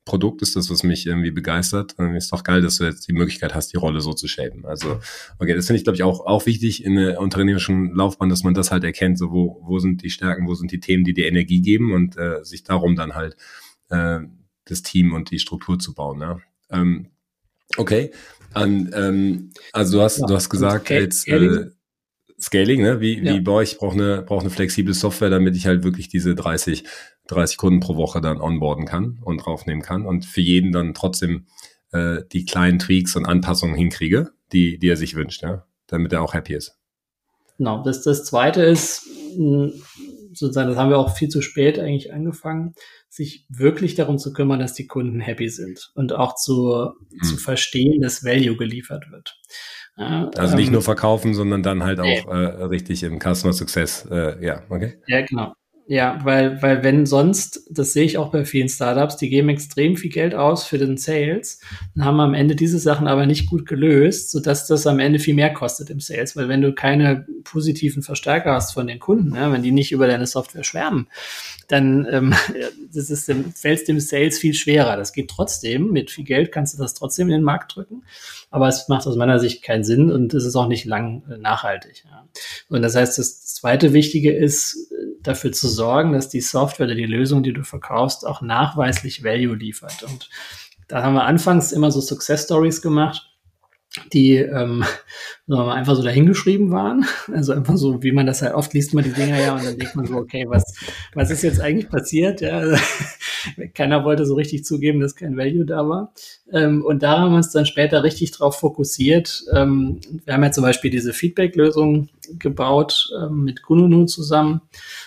Produkt ist das, was mich irgendwie begeistert. Und ist doch geil, dass du jetzt die Möglichkeit hast, die Rolle so zu shapen. Also, okay, das finde ich, glaube ich, auch, auch wichtig in der unternehmerischen Laufbahn, dass man das halt erkennt, so wo, wo sind die Stärken, wo sind die Themen, die dir Energie geben und äh, sich darum dann halt äh, das Team und die Struktur zu bauen. Ja? Ähm, okay, und, ähm, also du hast, ja, du hast gesagt, jetzt äh, Scaling, ne? Wie, ja. wie bei euch, ich brauche eine, brauche eine flexible Software, damit ich halt wirklich diese dreißig, dreißig Kunden pro Woche dann onboarden kann und draufnehmen kann und für jeden dann trotzdem äh, die kleinen Tweaks und Anpassungen hinkriege, die, die er sich wünscht, ja? Damit er auch happy ist. Genau, das, das Zweite ist, sozusagen, das haben wir auch viel zu spät eigentlich angefangen, sich wirklich darum zu kümmern, dass die Kunden happy sind und auch zu, hm. zu verstehen, dass Value geliefert wird. Ja, also nicht ähm, nur verkaufen, sondern dann halt nee. auch äh, richtig im Customer Success, äh, ja, okay. Ja, genau. Ja, weil, weil wenn sonst, das sehe ich auch bei vielen Startups, die geben extrem viel Geld aus für den Sales und haben am Ende diese Sachen aber nicht gut gelöst, sodass das am Ende viel mehr kostet im Sales, weil wenn du keine positiven Verstärker hast von den Kunden, ja, wenn die nicht über deine Software schwärmen, dann ähm, das ist dem, fällt es dem Sales viel schwerer. Das geht trotzdem, mit viel Geld kannst du das trotzdem in den Markt drücken, aber es macht aus meiner Sicht keinen Sinn und es ist auch nicht lang äh, nachhaltig. Ja. Und das heißt, das zweite Wichtige ist, dafür zu sorgen, dass die Software oder die Lösung, die du verkaufst, auch nachweislich Value liefert. Und da haben wir anfangs immer so Success Stories gemacht, die ähm, sagen wir mal, einfach so dahingeschrieben waren. Also einfach so, wie man das halt oft liest, man die Dinger ja und dann denkt man so, okay, was was ist jetzt eigentlich passiert? Ja, also, keiner wollte so richtig zugeben, dass kein Value da war. Ähm, und da haben wir uns dann später richtig drauf fokussiert. Ähm, wir haben ja zum Beispiel diese Feedback-Lösung gebaut ähm, mit Kununu zusammen.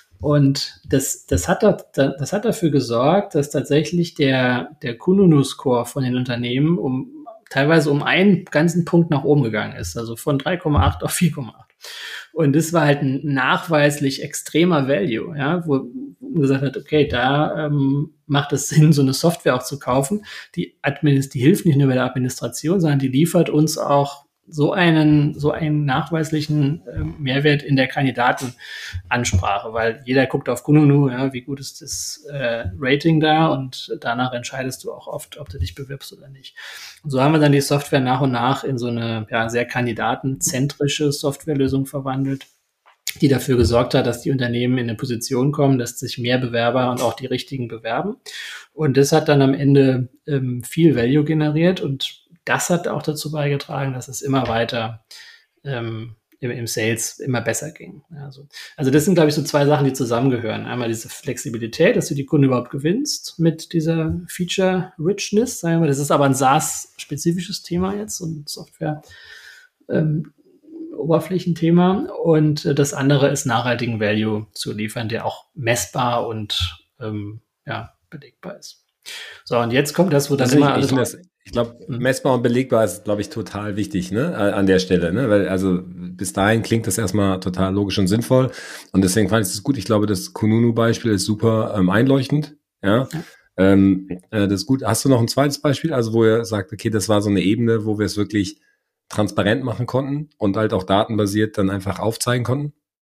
Und das, das hat, da, das hat dafür gesorgt, dass tatsächlich der, der Kununu-Score von den Unternehmen um teilweise um einen ganzen Punkt nach oben gegangen ist, also von drei Komma acht auf vier Komma acht. Und das war halt ein nachweislich extremer Value, ja, wo man gesagt hat, okay, da ähm, macht es Sinn, so eine Software auch zu kaufen. Die Administ- die hilft nicht nur bei der Administration, sondern die liefert uns auch so einen, so einen nachweislichen äh, Mehrwert in der Kandidatenansprache, weil jeder guckt auf Kununu, ja, wie gut ist das äh, Rating da und danach entscheidest du auch oft, ob du dich bewirbst oder nicht. Und so haben wir dann die Software nach und nach in so eine ja, sehr kandidatenzentrische Softwarelösung verwandelt, die dafür gesorgt hat, dass die Unternehmen in eine Position kommen, dass sich mehr Bewerber und auch die richtigen bewerben. Und das hat dann am Ende ähm, viel Value generiert und das hat auch dazu beigetragen, dass es immer weiter ähm, im, im Sales immer besser ging. Also, also das sind, glaube ich, so zwei Sachen, die zusammengehören. Einmal diese Flexibilität, dass du die Kunden überhaupt gewinnst mit dieser Feature-Richness. Sagen wir mal, das ist aber ein SaaS-spezifisches Thema jetzt und Software ähm, Oberflächenthema. Und äh, das andere ist nachhaltigen Value zu liefern, der auch messbar und ähm, ja, belegbar ist. So, und jetzt kommt das, wo dann also immer ich, alles... Ich, ich glaube, messbar und belegbar ist, glaube ich, total wichtig, ne, an der Stelle, ne, weil also bis dahin klingt das erstmal total logisch und sinnvoll und deswegen fand ich es gut. Ich glaube, das Kununu-Beispiel ist super ähm, einleuchtend, ja. ja. Ähm, äh, das ist gut. Hast du noch ein zweites Beispiel, also wo ihr sagt, okay, das war so eine Ebene, wo wir es wirklich transparent machen konnten und halt auch datenbasiert dann einfach aufzeigen konnten?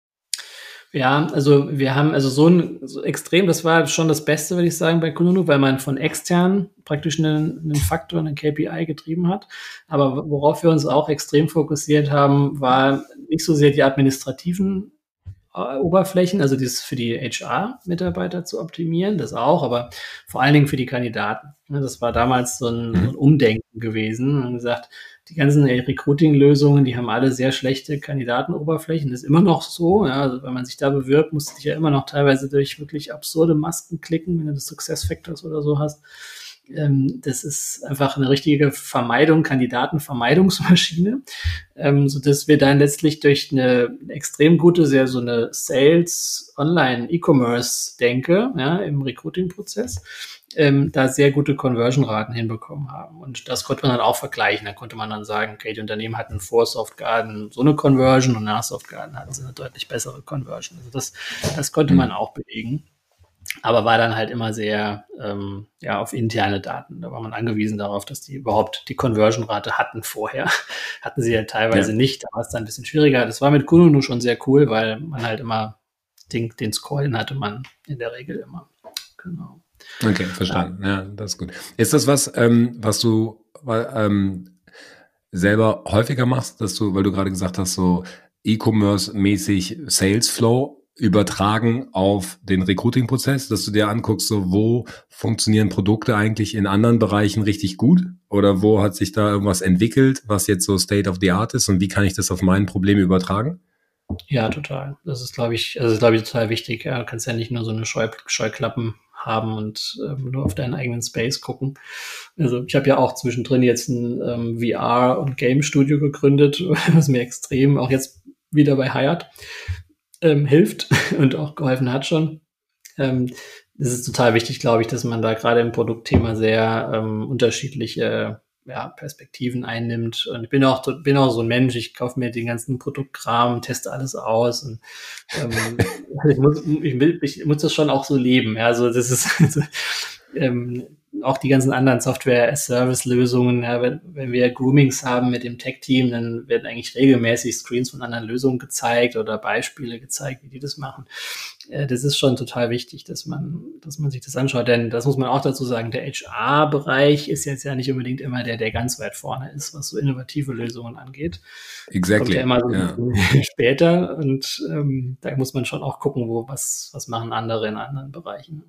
Ja, also wir haben also so ein so extrem, das war schon das Beste, würde ich sagen, bei Kununu, weil man von extern praktisch einen, einen Faktor, einen K P I getrieben hat. Aber worauf wir uns auch extrem fokussiert haben, war nicht so sehr die administrativen äh, Oberflächen, also das für die H R-Mitarbeiter zu optimieren, das auch, aber vor allen Dingen für die Kandidaten. Das war damals so ein, so ein Umdenken gewesen. Wir haben gesagt, die ganzen Recruiting-Lösungen, die haben alle sehr schlechte Kandidatenoberflächen. Das ist immer noch so. Ja, also wenn man sich da bewirbt, musst du dich ja immer noch teilweise durch wirklich absurde Masken klicken, wenn du das Success Factors oder so hast. Ähm, das ist einfach eine richtige Vermeidung, Kandidatenvermeidungsmaschine, ähm, sodass wir dann letztlich durch eine extrem gute, sehr so eine Sales, Online, E-Commerce-Denke, ja, im Recruiting-Prozess, ähm, da sehr gute Conversion-Raten hinbekommen haben. Und das konnte man dann auch vergleichen. Da konnte man dann sagen, okay, die Unternehmen hatten vor Softgarden so eine Conversion und nach Softgarden hatten sie eine deutlich bessere Conversion. Also das, das konnte man auch belegen. Aber war dann halt immer sehr ähm, ja auf interne Daten. Da war man angewiesen darauf, dass die überhaupt die Conversion-Rate hatten vorher. Hatten sie ja teilweise ja. nicht. Da war es dann ein bisschen schwieriger. Das war mit Kununu schon sehr cool, weil man halt immer den, den Score, den hatte man in der Regel immer. Genau. Okay, verstanden. Ja, das ist gut. Ist das was, ähm, was du ähm, selber häufiger machst, dass du, weil du gerade gesagt hast, so E-Commerce-mäßig Sales Flow übertragen auf den Recruiting-Prozess, dass du dir anguckst, so wo funktionieren Produkte eigentlich in anderen Bereichen richtig gut oder wo hat sich da irgendwas entwickelt, was jetzt so State of the Art ist und wie kann ich das auf mein Problem übertragen? Ja, total. Das ist, glaube ich, also glaube ich, total wichtig. Ja, du kannst ja nicht nur so eine Scheu Scheuklappen haben und ähm, nur auf deinen eigenen Space gucken. Also ich habe ja auch zwischendrin jetzt ein ähm, V R- und Game-Studio gegründet, was mir extrem auch jetzt wieder bei Hired ähm, hilft und auch geholfen hat schon. Ähm, das ist total wichtig, glaube ich, dass man da gerade im Produktthema sehr ähm, unterschiedliche ja, Perspektiven einnimmt. Und ich bin auch, bin auch so ein Mensch, ich kaufe mir den ganzen Produktkram, teste alles aus und ähm, ich, muss, ich, will, ich muss das schon auch so leben. Ja, also das ist also, ähm, auch die ganzen anderen Software-as-Service-Lösungen. Ja, wenn, wenn wir Groomings haben mit dem Tech-Team, dann werden eigentlich regelmäßig Screens von anderen Lösungen gezeigt oder Beispiele gezeigt, wie die das machen. Äh, das ist schon total wichtig, dass man, dass man sich das anschaut. Denn das muss man auch dazu sagen, der H R-Bereich ist jetzt ja nicht unbedingt immer der, der ganz weit vorne ist, was so innovative Lösungen angeht. Exactly. Kommt ja immer so ja. später und ähm, da muss man schon auch gucken, wo was, was machen andere in anderen Bereichen.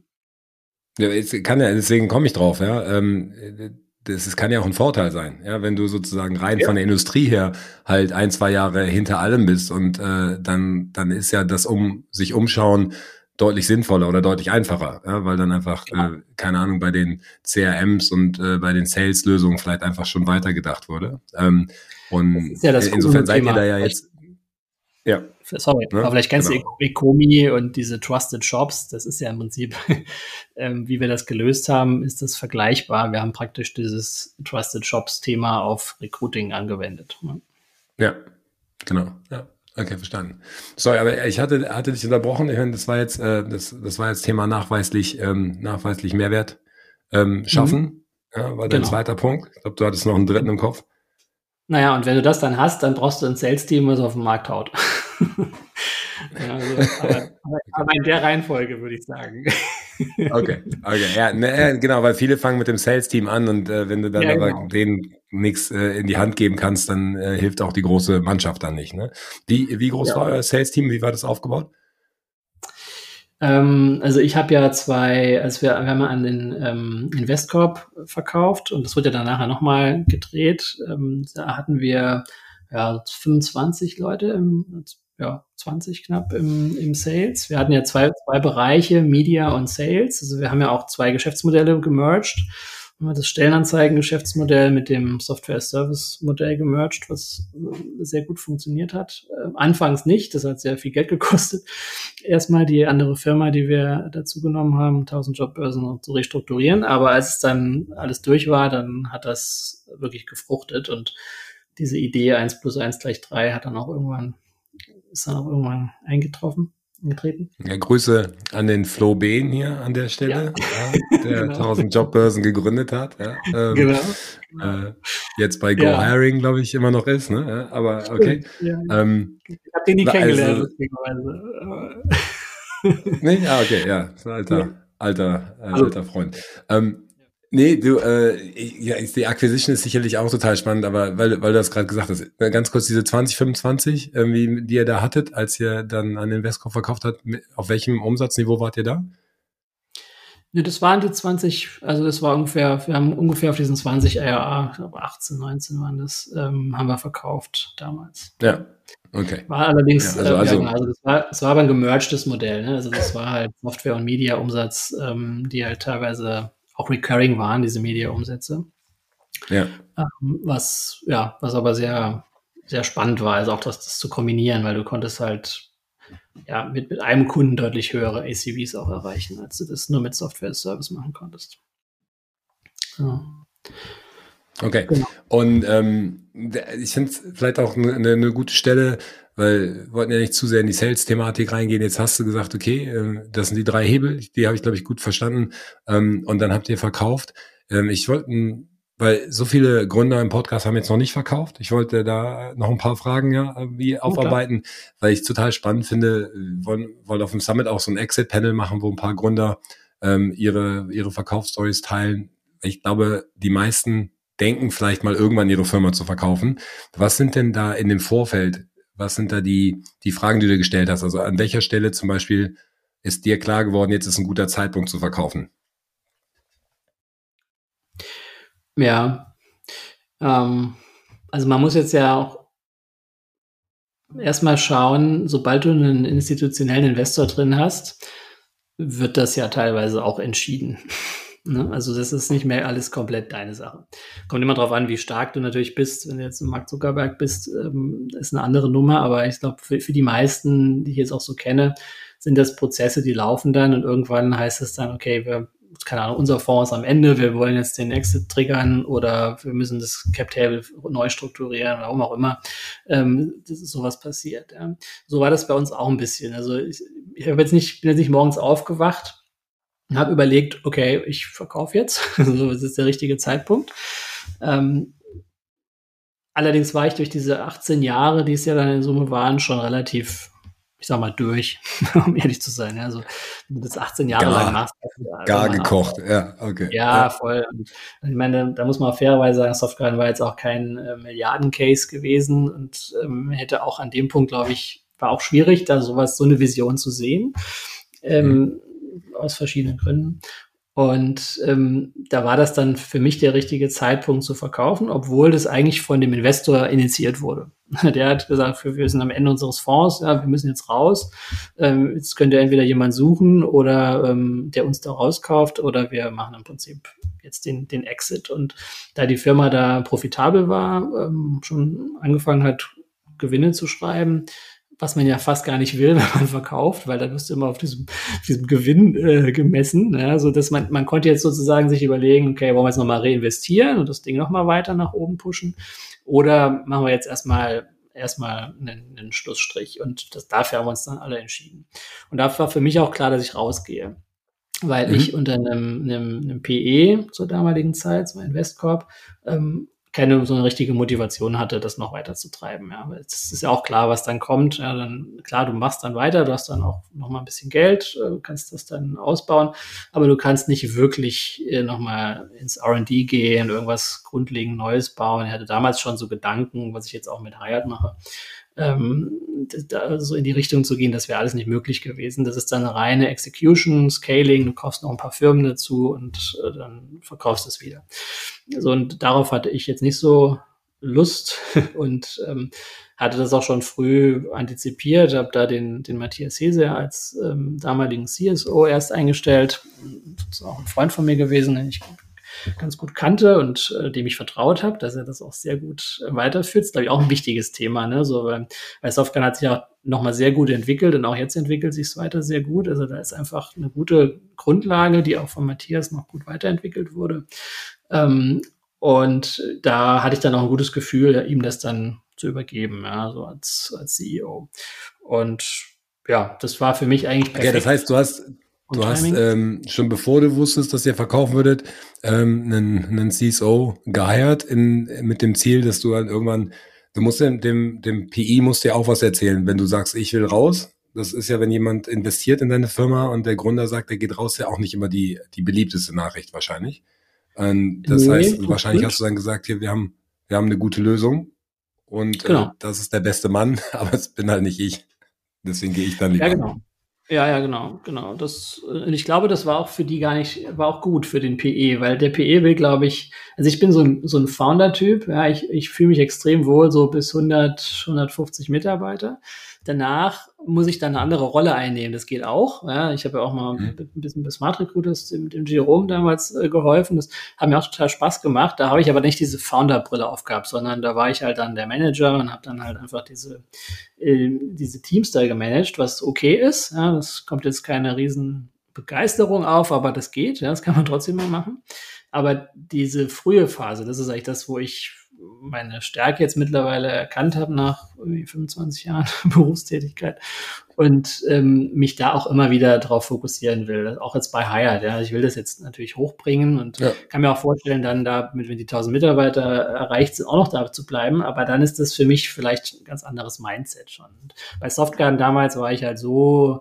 Ja, es kann ja, deswegen komme ich drauf, ja. Ähm, das, das kann ja auch ein Vorteil sein, ja, wenn du sozusagen rein ja. von der Industrie her halt ein, zwei Jahre hinter allem bist und äh, dann, dann ist ja das um sich umschauen deutlich sinnvoller oder deutlich einfacher, ja, weil dann einfach, äh, keine Ahnung, bei den C R Ms und äh, bei den Sales-Lösungen vielleicht einfach schon weitergedacht wurde. Ähm, und ja insofern seid ihr da ja jetzt. Ja. Sorry, ne? Aber vielleicht kennst genau. du Ecomi und diese Trusted Shops, das ist ja im Prinzip, ähm, wie wir das gelöst haben, ist das vergleichbar. Wir haben praktisch dieses Trusted Shops-Thema auf Recruiting angewendet. Ne? Ja, genau. Ja. Okay, verstanden. Sorry, aber ich hatte, hatte dich unterbrochen. Ich meine, das war jetzt, äh, das, das war jetzt Thema nachweislich, ähm, nachweislich Mehrwert ähm, schaffen. Mhm. Ja, war dein genau. zweiter Punkt. Ich glaube, du hattest noch einen dritten im Kopf. Naja, und wenn du das dann hast, dann brauchst du ein Sales-Team, was auf den Markt haut. ja, also, aber, aber in der Reihenfolge würde ich sagen. Okay, okay, ja, ne, genau, weil viele fangen mit dem Sales-Team an und äh, wenn du dann ja, aber genau. denen nichts äh, in die Hand geben kannst, dann äh, hilft auch die große Mannschaft dann nicht. Ne? Wie, wie groß ja. war euer Sales-Team? Wie war das aufgebaut? Ähm, also ich habe ja zwei, also wir, wir haben an den ähm, Investcorp verkauft und das wurde ja dann nachher nochmal gedreht. Ähm, da hatten wir ja fünfundzwanzig Leute, im, ja zwanzig knapp im, im Sales. Wir hatten ja zwei, zwei Bereiche, Media und Sales. Also wir haben ja auch zwei Geschäftsmodelle gemerged. Wir haben das Stellenanzeigen-Geschäftsmodell mit dem Software-Service-Modell gemerged, was sehr gut funktioniert hat. Äh, anfangs nicht, das hat sehr viel Geld gekostet. Erstmal die andere Firma, die wir dazu genommen haben, tausend Jobbörsen zu restrukturieren. Aber als es dann alles durch war, dann hat das wirklich gefruchtet und diese Idee eins plus eins gleich drei hat dann auch irgendwann, ist dann auch irgendwann eingetroffen. Getreten. Ja, Grüße an den Flo Behn hier an der Stelle, ja. Ja, der genau. tausend Jobbörsen gegründet hat. Ja, ähm, genau. Äh, jetzt bei Go ja. Hiring, glaube ich, immer noch ist. Ne? Ja, aber okay. Ja, ja. Ähm, ich habe den nie kennengelernt, also, nee? Ah, okay, ja. Das ist ein alter, ja. alter, äh, also, alter Freund. Ähm, Nee, du, äh, ja, die Acquisition ist sicherlich auch total spannend, aber weil, weil du das gerade gesagt hast, ganz kurz diese zwanzig, fünfundzwanzig, irgendwie, die ihr da hattet, als ihr dann an Investcorp verkauft habt, auf welchem Umsatzniveau wart ihr da? Ne, das waren die zwanzig, also das war ungefähr, wir haben ungefähr auf diesen zwanzig A R A, ich glaube achtzehn, neunzehn waren das, ähm, haben wir verkauft damals. Ja, okay. War allerdings, ja, also, äh, also, ja, also das war, das war aber ein gemergtes Modell, ne? Also das war halt Software- und Media-Umsatz, ähm, die halt teilweise auch recurring waren, diese Media-Umsätze. Ja. Ähm, was, ja, was aber sehr, sehr spannend war, also auch das, das zu kombinieren, weil du konntest halt ja mit, mit einem Kunden deutlich höhere A C Vs auch erreichen, als du das nur mit Software-Service machen konntest. Ja. Okay. Genau. Und ähm, ich finde es vielleicht auch eine, eine gute Stelle, weil wir wollten ja nicht zu sehr in die Sales-Thematik reingehen. Jetzt hast du gesagt, okay, das sind die drei Hebel, die habe ich, glaube ich, gut verstanden. Und dann habt ihr verkauft. Ich wollte, weil so viele Gründer im Podcast haben jetzt noch nicht verkauft. Ich wollte da noch ein paar Fragen ja wie aufarbeiten, okay. weil ich es total spannend finde. Wir wollen, wollen auf dem Summit auch so ein Exit-Panel machen, wo ein paar Gründer ähm, ihre, ihre Verkaufsstories teilen. Ich glaube, die meisten denken vielleicht mal irgendwann ihre Firma zu verkaufen. Was sind denn da in dem Vorfeld, was sind da die, die Fragen, die du gestellt hast? Also an welcher Stelle zum Beispiel ist dir klar geworden, jetzt ist ein guter Zeitpunkt zu verkaufen? Ja, ähm, also man muss jetzt ja auch erstmal schauen, sobald du einen institutionellen Investor drin hast, wird das ja teilweise auch entschieden. Ne? Also das ist nicht mehr alles komplett deine Sache. Kommt immer darauf an, wie stark du natürlich bist. Wenn du jetzt ein Mark Zuckerberg bist, ähm, ist eine andere Nummer. Aber ich glaube, für, für die meisten, die ich jetzt auch so kenne, sind das Prozesse, die laufen dann. Und irgendwann heißt es dann, okay, wir, keine Ahnung, unser Fonds ist am Ende, wir wollen jetzt den Exit triggern oder wir müssen das Cap-Table neu strukturieren, warum auch immer, ähm, das ist sowas passiert. Ja. So war das bei uns auch ein bisschen. Also ich, ich habe jetzt nicht, bin jetzt nicht morgens aufgewacht und habe überlegt, okay, ich verkaufe jetzt, so, das ist der richtige Zeitpunkt. Ähm, allerdings war ich durch diese achtzehn Jahre, die es ja dann in Summe waren, schon relativ, ich sag mal, durch, um ehrlich zu sein. Ja, also, wenn du das achtzehn Jahre Gar, lang machst. gar gekocht, auch, ja, okay. Ja, ja. Voll. Und ich meine, da muss man fairerweise sagen, Softgarden war jetzt auch kein äh, Milliarden-Case gewesen und ähm, hätte auch an dem Punkt, glaube ich, war auch schwierig, da sowas, so eine Vision zu sehen, ähm, mhm. aus verschiedenen Gründen. Und ähm, da war das dann für mich der richtige Zeitpunkt zu verkaufen, obwohl das eigentlich von dem Investor initiiert wurde. Der hat gesagt, wir sind am Ende unseres Fonds, ja, wir müssen jetzt raus. Ähm, jetzt könnt ihr entweder jemanden suchen oder ähm, der uns da rauskauft oder wir machen im Prinzip jetzt den, den Exit. Und da die Firma da profitabel war, ähm, schon angefangen hat, Gewinne zu schreiben, was man ja fast gar nicht will, wenn man verkauft, weil da wirst du immer auf diesem, diesem Gewinn äh, gemessen. Ja, so dass man, man konnte jetzt sozusagen sich überlegen, okay, wollen wir jetzt nochmal reinvestieren und das Ding nochmal weiter nach oben pushen? Oder machen wir jetzt erstmal erstmal einen, einen Schlussstrich? Und das, dafür haben wir uns dann alle entschieden. Und dafür war für mich auch klar, dass ich rausgehe. Weil mhm. ich unter einem, einem, einem P E zur damaligen Zeit, so Investcorp, ähm, keine so eine richtige Motivation hatte, das noch weiter zu treiben. Ja, es ist ja auch klar, was dann kommt. Ja, dann klar, du machst dann weiter, du hast dann auch noch mal ein bisschen Geld, äh, kannst das dann ausbauen, aber du kannst nicht wirklich äh, noch mal ins R and D gehen, irgendwas grundlegend Neues bauen. Ich hatte damals schon so Gedanken, was ich jetzt auch mit Hired mache, ähm, da so in die Richtung zu gehen, das wäre alles nicht möglich gewesen. Das ist dann eine reine Execution, Scaling, du kaufst noch ein paar Firmen dazu und äh, dann verkaufst du es wieder. So, und darauf hatte ich jetzt nicht so Lust und ähm, hatte das auch schon früh antizipiert, habe da den, den Matthias Hese als ähm, damaligen C S O erst eingestellt. Das ist auch ein Freund von mir gewesen, den ich ganz gut kannte und äh, dem ich vertraut habe, dass er das auch sehr gut äh, weiterführt. Das ist, glaube ich, auch ein wichtiges Thema, ne? So, weil, weil Softgarden hat sich auch nochmal sehr gut entwickelt und auch jetzt entwickelt sich es weiter sehr gut. Also da ist einfach eine gute Grundlage, die auch von Matthias noch gut weiterentwickelt wurde. Ähm, und da hatte ich dann auch ein gutes Gefühl, ihm das dann zu übergeben, ja, so als, als C E O. Und ja, das war für mich eigentlich perfekt. Ja, das heißt, du hast Du hast ähm, schon bevor du wusstest, dass ihr verkaufen würdet, ähm, einen, einen C S O geheiert in, mit dem Ziel, dass du dann irgendwann, du musst dem, dem, dem P I musst dir auch was erzählen, wenn du sagst, ich will raus. Das ist ja, wenn jemand investiert in deine Firma und der Gründer sagt, er geht raus, ja auch nicht immer die, die beliebteste Nachricht wahrscheinlich. Ähm, das nee, heißt, wahrscheinlich gut. Hast du dann gesagt, hier, wir haben, wir haben eine gute Lösung und genau. äh, das ist der beste Mann, aber es bin halt nicht ich. Deswegen gehe ich dann lieber. Ja, genau. Ja, ja, genau, genau. Das, und ich glaube, das war auch für die gar nicht, war auch gut für den P E, weil der P E will, glaube ich, also ich bin so ein, so ein Founder-Typ, ja, ich, ich fühle mich extrem wohl, so bis hundert, hundertfünfzig Mitarbeiter. Danach muss ich dann eine andere Rolle einnehmen. Das geht auch. Ja, ich habe ja auch mal mhm. ein bisschen bei Smart Recruiters dem, dem Jerome damals äh, geholfen. Das hat mir auch total Spaß gemacht. Da habe ich aber nicht diese Founder-Brille aufgehabt, sondern da war ich halt dann der Manager und habe dann halt einfach diese äh, diese Teams da gemanagt, was okay ist. Ja, das kommt jetzt keine riesen Begeisterung auf, aber das geht. Ja, das kann man trotzdem mal machen. Aber diese frühe Phase, das ist eigentlich das, wo ich meine Stärke jetzt mittlerweile erkannt habe nach irgendwie fünfundzwanzig Jahren Berufstätigkeit und ähm, mich da auch immer wieder drauf fokussieren will, auch jetzt bei Hired. Ja, ich will das jetzt natürlich hochbringen und ja. kann mir auch vorstellen, dann da, mit, wenn die tausend Mitarbeiter erreicht sind, auch noch da zu bleiben, aber dann ist das für mich vielleicht ein ganz anderes Mindset schon. Und bei Softgarden damals war ich halt so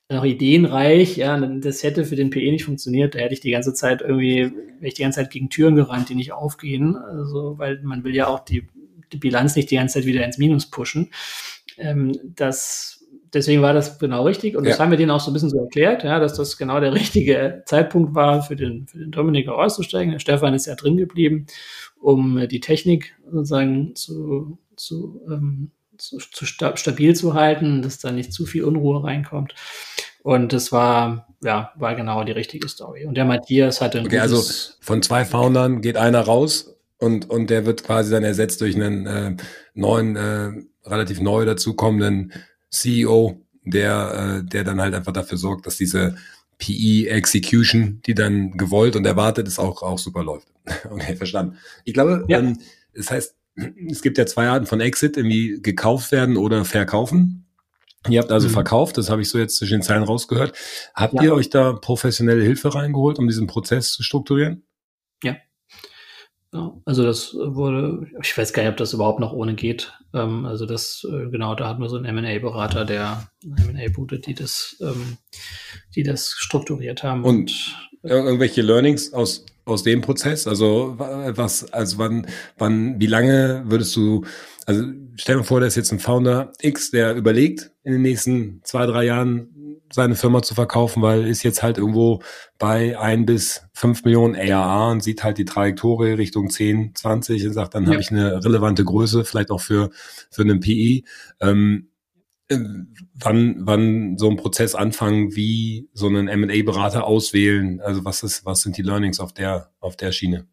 noch ideenreich, ja, das hätte für den P E nicht funktioniert, da hätte ich die ganze Zeit irgendwie, wäre ich die ganze Zeit gegen Türen gerannt, die nicht aufgehen, also, weil man will ja auch die, die Bilanz nicht die ganze Zeit wieder ins Minus pushen. Ähm, das, deswegen war das genau richtig und ja. Das haben wir denen auch so ein bisschen so erklärt, ja, dass das genau der richtige Zeitpunkt war für den, für den Dominik auch auszusteigen. Der Stefan ist ja drin geblieben, um die Technik sozusagen zu, zu, ähm, zu, zu sta- stabil zu halten, dass da nicht zu viel Unruhe reinkommt. Und das war, ja, war genau die richtige Story. Und der Matthias hatte ein Okay, gutes, also von zwei Foundern geht einer raus und, und der wird quasi dann ersetzt durch einen äh, neuen, äh, relativ neu dazukommenden C E O, der, äh, der dann halt einfach dafür sorgt, dass diese P E-Execution, die dann gewollt und erwartet ist, auch, auch super läuft. Okay, verstanden. Ich glaube, ja. ähm, das heißt, es gibt ja zwei Arten von Exit, irgendwie gekauft werden oder verkaufen. Ihr habt also mhm. verkauft, das habe ich so jetzt zwischen den Zeilen rausgehört. Habt ja. ihr euch da professionelle Hilfe reingeholt, um diesen Prozess zu strukturieren? Ja. Ja, also das wurde, ich weiß gar nicht, ob das überhaupt noch ohne geht. Ähm, also das, äh, genau, da hatten wir so einen M and A-Berater, der M and A-Bude, die das, ähm, die das strukturiert haben. Und, und äh, irgendwelche Learnings aus aus dem Prozess? Also was, also wann, wann, wie lange würdest du, also stell dir vor, da ist jetzt ein Founder X, der überlegt, in den nächsten zwei, drei Jahren seine Firma zu verkaufen, weil ist jetzt halt irgendwo bei ein bis fünf Millionen A R R und sieht halt die Trajektorie Richtung zehn, zwanzig und sagt, dann ja. habe ich eine relevante Größe, vielleicht auch für, für einen P E. Ähm, wann, wann so ein Prozess anfangen, wie so einen M and A-Berater auswählen? Also was ist, was sind die Learnings auf der, auf der Schiene?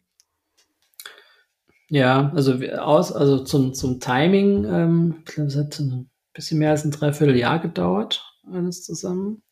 Ja, also aus, also zum, zum Timing, ähm, ich glaube, es hat ein bisschen mehr als ein Dreivierteljahr gedauert, alles zusammen.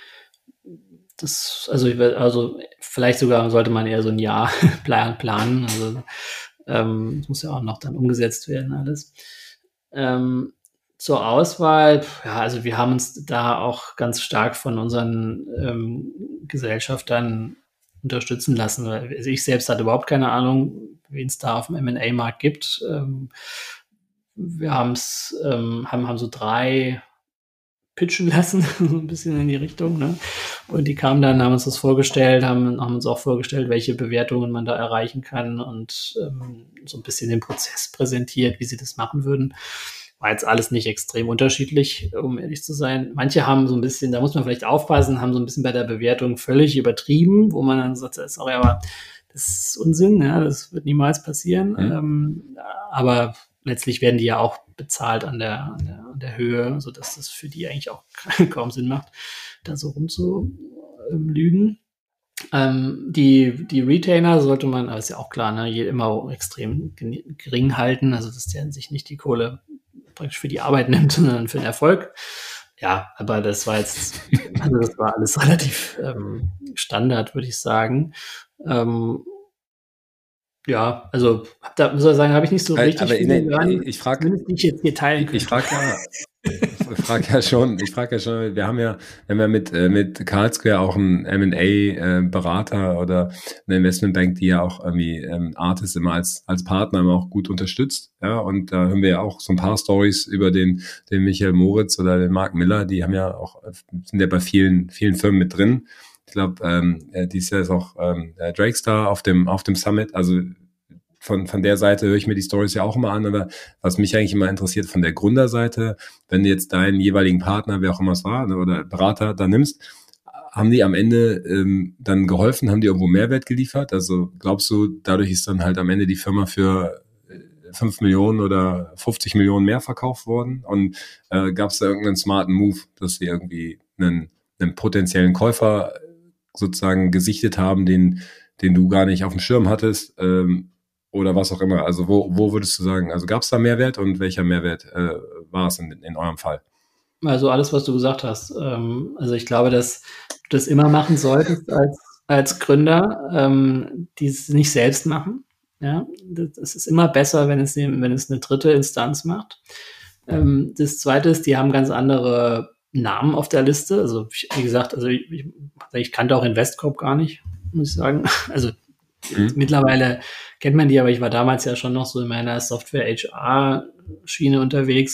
Das, also, ich, also vielleicht sogar sollte man eher so ein Jahr planen. Also ähm, das muss ja auch noch dann umgesetzt werden, alles. Ähm, Zur Auswahl, ja, also wir haben uns da auch ganz stark von unseren ähm, Gesellschaftern unterstützen lassen. Also ich selbst hatte überhaupt keine Ahnung, wen es da auf dem M and A-Markt gibt. Ähm, wir haben's, ähm, haben, haben so drei pitchen lassen, so ein bisschen in die Richtung, ne? Und die kamen dann, haben uns das vorgestellt, haben, haben uns auch vorgestellt, welche Bewertungen man da erreichen kann und ähm, so ein bisschen den Prozess präsentiert, wie sie das machen würden. War jetzt alles nicht extrem unterschiedlich, um ehrlich zu sein. Manche haben so ein bisschen, da muss man vielleicht aufpassen, haben so ein bisschen bei der Bewertung völlig übertrieben, wo man dann sagt, sorry, aber das ist Unsinn, ja, das wird niemals passieren. Mhm. Ähm, aber letztlich werden die ja auch bezahlt an der, an der, an der Höhe, sodass das für die eigentlich auch kaum Sinn macht, da so rumzulügen. Ähm, die, die Retainer sollte man, aber ist ja auch klar, ne, immer extrem gering halten, also dass der sich nicht die Kohle praktisch für die Arbeit nimmt, sondern für den Erfolg. Ja, aber das war jetzt, also das war alles relativ ähm, Standard, würde ich sagen. Ähm, ja, also da muss ich sagen, habe ich nicht so richtig aber viel nee, gehört, ich frage, nicht jetzt hier teilen können. Ich frage ja, ich frage ja schon, ich frage ja schon, wir haben ja, wir haben ja mit äh, mit Carlsquare auch einen M and A-Berater äh, oder eine Investmentbank, die ja auch irgendwie ähm, Artists immer als als Partner immer auch gut unterstützt, ja, und da hören wir ja auch so ein paar Stories über den den Michael Moritz oder den Mark Miller, die haben ja auch sind ja bei vielen vielen Firmen mit drin. Ich glaube, ähm, dieses Jahr ist auch ähm, der Drakestar auf dem auf dem Summit. Also von von der Seite höre ich mir die Stories ja auch immer an. Aber was mich eigentlich immer interessiert von der Gründerseite, wenn du jetzt deinen jeweiligen Partner, wer auch immer es war, oder Berater da nimmst, haben die am Ende ähm, dann geholfen, haben die irgendwo Mehrwert geliefert? Also glaubst du, dadurch ist dann halt am Ende die Firma für fünf Millionen oder fünfzig Millionen mehr verkauft worden? Und äh, gab es da irgendeinen smarten Move, dass sie irgendwie einen, einen potenziellen Käufer sozusagen gesichtet haben, den, den du gar nicht auf dem Schirm hattest, ähm, oder was auch immer. Also wo, wo würdest du sagen, also gab es da Mehrwert und welcher Mehrwert äh, war es in, in eurem Fall? Also alles, was du gesagt hast. Ähm, also ich glaube, dass du das immer machen solltest als, als Gründer, ähm, die es nicht selbst machen. Ja, das ist immer besser, wenn es, wenn es eine dritte Instanz macht. Ähm, das Zweite ist, die haben ganz andere Namen auf der Liste. Also wie gesagt, also ich, ich, ich kannte auch Investcorp gar nicht, muss ich sagen. Also mhm. mittlerweile kennt man die, aber ich war damals ja schon noch so in meiner Software-H R-Schiene unterwegs.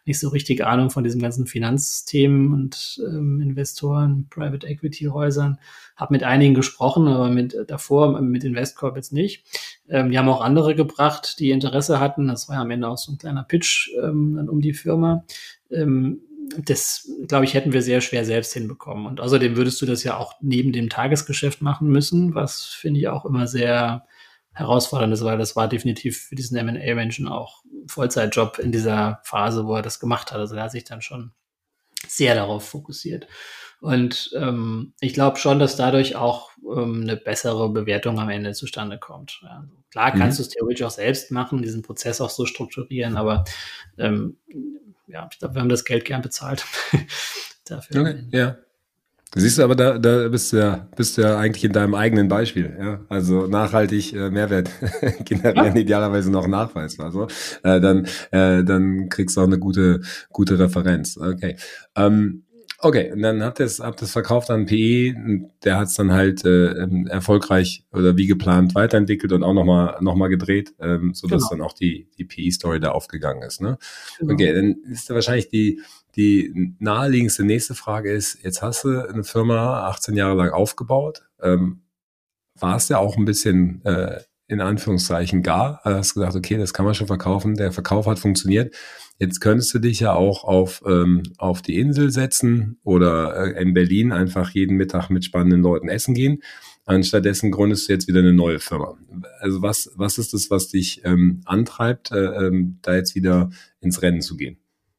nicht so richtig Ahnung von diesen ganzen Finanzthemen und ähm, Investoren, Private Equity Häusern. Habe mit einigen gesprochen, aber mit davor mit Investcorp jetzt nicht. Ähm, die haben auch andere gebracht, die Interesse hatten. Das war ja am Ende auch so ein kleiner Pitch ähm, dann um die Firma. Ähm, das, glaube ich, hätten wir sehr schwer selbst hinbekommen. Und außerdem würdest du das ja auch neben dem Tagesgeschäft machen müssen, was finde ich auch immer sehr herausfordernd ist, weil das war definitiv für diesen M and A-Menschen auch ein Vollzeitjob in dieser Phase, wo er das gemacht hat. Also er hat sich dann schon sehr darauf fokussiert. Und ähm, ich glaube schon, dass dadurch auch ähm, eine bessere Bewertung am Ende zustande kommt. Ja, also klar kannst mhm. du es theoretisch auch selbst machen, diesen Prozess auch so strukturieren, aber ähm, ja, ich glaube, wir haben das Geld gern bezahlt dafür. Okay, ja. Siehst du, aber da, da bist du ja, bist du ja eigentlich in deinem eigenen Beispiel, ja. Also nachhaltig äh, Mehrwert generieren, ja. Idealerweise noch nachweisbar. Also äh, dann, äh, dann kriegst du auch eine gute, gute Referenz. Okay. Ähm, Okay, und dann habt ihr es, habt es verkauft an P E, und der hat es dann halt äh, erfolgreich oder wie geplant weiterentwickelt und auch nochmal noch mal gedreht, ähm, sodass genau. dann auch die, die P E-Story da aufgegangen ist. Ne? Genau. Okay, dann ist da wahrscheinlich die, die naheliegendste nächste Frage ist, jetzt hast du eine Firma achtzehn Jahre lang aufgebaut, ähm, war es ja auch ein bisschen äh, in Anführungszeichen gar, also hast gesagt, okay, das kann man schon verkaufen, der Verkauf hat funktioniert. Jetzt könntest du dich ja auch auf ähm, auf die Insel setzen oder äh, in Berlin einfach jeden Mittag mit spannenden Leuten essen gehen. Anstattdessen gründest du jetzt wieder eine neue Firma. Also was was ist das, was dich ähm, antreibt, äh, ähm, da jetzt wieder ins Rennen zu gehen?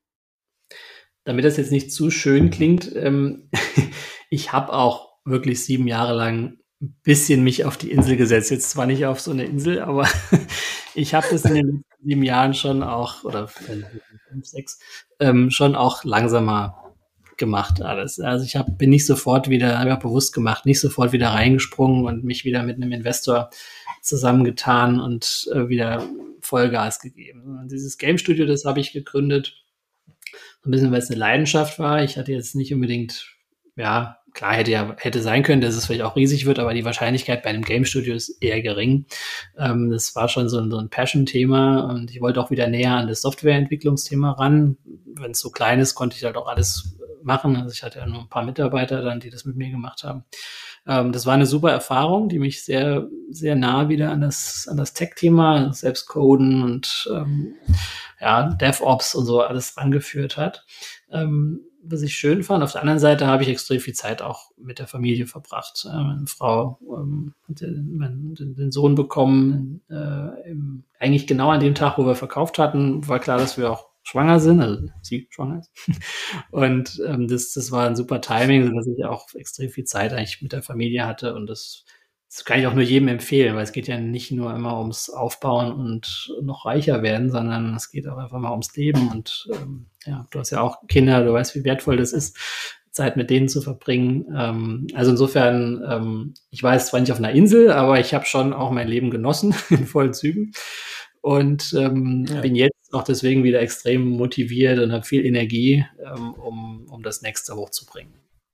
Damit das jetzt nicht zu schön klingt, ähm, ich habe auch wirklich sieben Jahre lang ein bisschen mich auf die Insel gesetzt. Jetzt zwar nicht auf so eine Insel, aber ich habe das in den letzten sieben Jahren schon auch, oder fünf, sechs, ähm, schon auch langsamer gemacht alles. Also ich hab, bin nicht sofort wieder, habe ich auch bewusst gemacht, nicht sofort wieder reingesprungen und mich wieder mit einem Investor zusammengetan und äh, wieder Vollgas gegeben. Und dieses Game Studio, das habe ich gegründet, ein bisschen, weil es eine Leidenschaft war. Ich hatte jetzt nicht unbedingt, ja, klar hätte ja hätte sein können, dass es vielleicht auch riesig wird, aber die Wahrscheinlichkeit bei einem Game Studio ist eher gering. Ähm, das war schon so ein, so ein Passion-Thema und ich wollte auch wieder näher an das Softwareentwicklungsthema ran. Wenn es so klein ist, konnte ich halt auch alles machen. Also ich hatte ja nur ein paar Mitarbeiter dann, die das mit mir gemacht haben. Ähm, das war eine super Erfahrung, die mich sehr, sehr nah wieder an das, an das Tech-Thema, selbst Coden und ähm, ja, DevOps und so alles rangeführt hat. Ähm, was ich schön fand. Auf der anderen Seite habe ich extrem viel Zeit auch mit der Familie verbracht. Äh, meine Frau ähm, hat den, den Sohn bekommen, äh, im, eigentlich genau an dem Tag, wo wir verkauft hatten, war klar, dass wir auch schwanger sind, also sie schwanger ist. Und ähm, das, das war ein super Timing, sodass ich auch extrem viel Zeit eigentlich mit der Familie hatte und das Das kann ich auch nur jedem empfehlen, weil es geht ja nicht nur immer ums Aufbauen und noch reicher werden, sondern es geht auch einfach mal ums Leben. Und ähm, ja, du hast ja auch Kinder, du weißt, wie wertvoll das ist, Zeit mit denen zu verbringen. Ähm, also insofern, ähm, ich war jetzt zwar nicht auf einer Insel, aber ich habe schon auch mein Leben genossen in vollen Zügen und ähm, ja. bin jetzt auch deswegen wieder extrem motiviert und habe viel Energie, ähm, um, um das Nächste hochzubringen.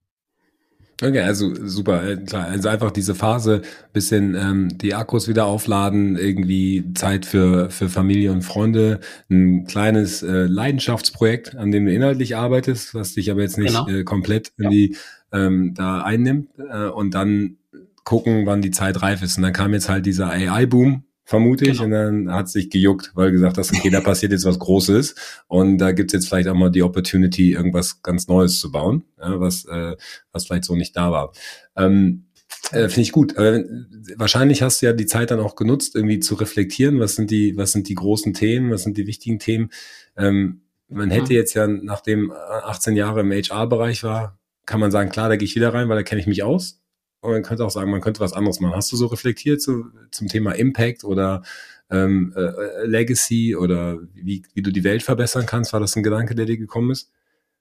Okay, also super, klar. Also einfach diese Phase, bisschen ähm, die Akkus wieder aufladen, irgendwie Zeit für für Familie und Freunde, ein kleines äh, Leidenschaftsprojekt, an dem du inhaltlich arbeitest, was dich aber jetzt nicht genau. äh, komplett in die ähm, da einnimmt äh, und dann gucken, wann die Zeit reif ist. Und dann kam jetzt halt dieser A I-Boom, vermute ich, genau. Und dann hat es sich gejuckt, weil du gesagt hast, okay, da passiert jetzt was Großes und da gibt's jetzt vielleicht auch mal die Opportunity, irgendwas ganz Neues zu bauen, ja, was äh, was vielleicht so nicht da war. Ähm, äh, Finde ich gut. Aber wahrscheinlich hast du ja die Zeit dann auch genutzt, irgendwie zu reflektieren, was sind die was sind die großen Themen, was sind die wichtigen Themen. Ähm, man hätte jetzt ja, nachdem achtzehn Jahre im H R-Bereich war, kann man sagen, klar, da gehe ich wieder rein, weil da kenne ich mich aus. Und man könnte auch sagen, man könnte was anderes machen. Hast du so reflektiert zu, zum Thema Impact oder ähm, äh, Legacy oder wie, wie du die Welt verbessern kannst? War das ein Gedanke, der dir gekommen ist?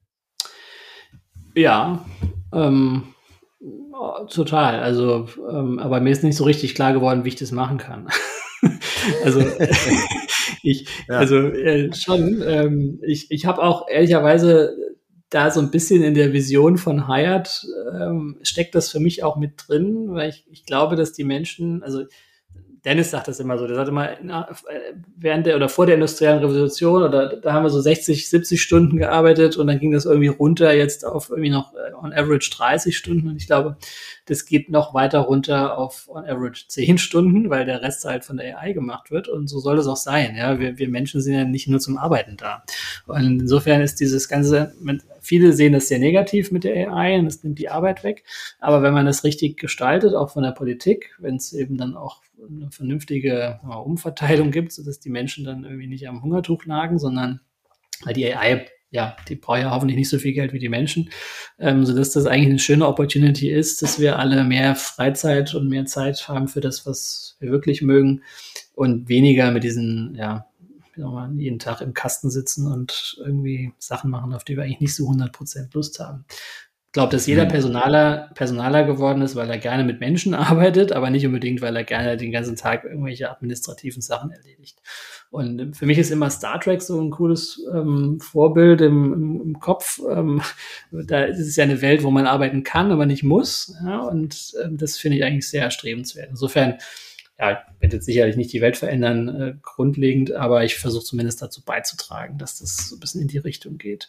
Ja, ähm, total. Also, ähm, aber mir ist nicht so richtig klar geworden, wie ich das machen kann. also ich, ja. also äh, schon. Ähm, ich, ich habe auch ehrlicherweise da so ein bisschen in der Vision von Hired ähm, steckt das für mich auch mit drin, weil ich, ich glaube, dass die Menschen, also Dennis sagt das immer so, der sagt immer, na, während der oder vor der industriellen Revolution, oder da haben wir so sechzig, siebzig Stunden gearbeitet und dann ging das irgendwie runter jetzt auf irgendwie noch äh, on average dreißig Stunden und ich glaube, das geht noch weiter runter auf on average zehn Stunden, weil der Rest halt von der A I gemacht wird und so soll es auch sein, ja, wir, wir Menschen sind ja nicht nur zum Arbeiten da und insofern ist dieses ganze, viele sehen das sehr negativ mit der A I und es nimmt die Arbeit weg, aber wenn man das richtig gestaltet, auch von der Politik, wenn es eben dann auch eine vernünftige ja, Umverteilung gibt, sodass die Menschen dann irgendwie nicht am Hungertuch nagen, sondern weil die A I, ja, die braucht ja hoffentlich nicht so viel Geld wie die Menschen, ähm, sodass das eigentlich eine schöne Opportunity ist, dass wir alle mehr Freizeit und mehr Zeit haben für das, was wir wirklich mögen und weniger mit diesen, ja, wie soll man, jeden Tag im Kasten sitzen und irgendwie Sachen machen, auf die wir eigentlich nicht so hundert Prozent Lust haben. Ich glaube, dass jeder Personaler Personaler geworden ist, weil er gerne mit Menschen arbeitet, aber nicht unbedingt, weil er gerne den ganzen Tag irgendwelche administrativen Sachen erledigt. Und für mich ist immer Star Trek so ein cooles ähm, Vorbild im, im, im Kopf. Ähm, da ist es ja eine Welt, wo man arbeiten kann, aber nicht muss. Ja, und ähm, das finde ich eigentlich sehr erstrebenswert. Insofern, ja, ich werde jetzt sicherlich nicht die Welt verändern, äh, grundlegend, aber ich versuche zumindest dazu beizutragen, dass das so ein bisschen in die Richtung geht.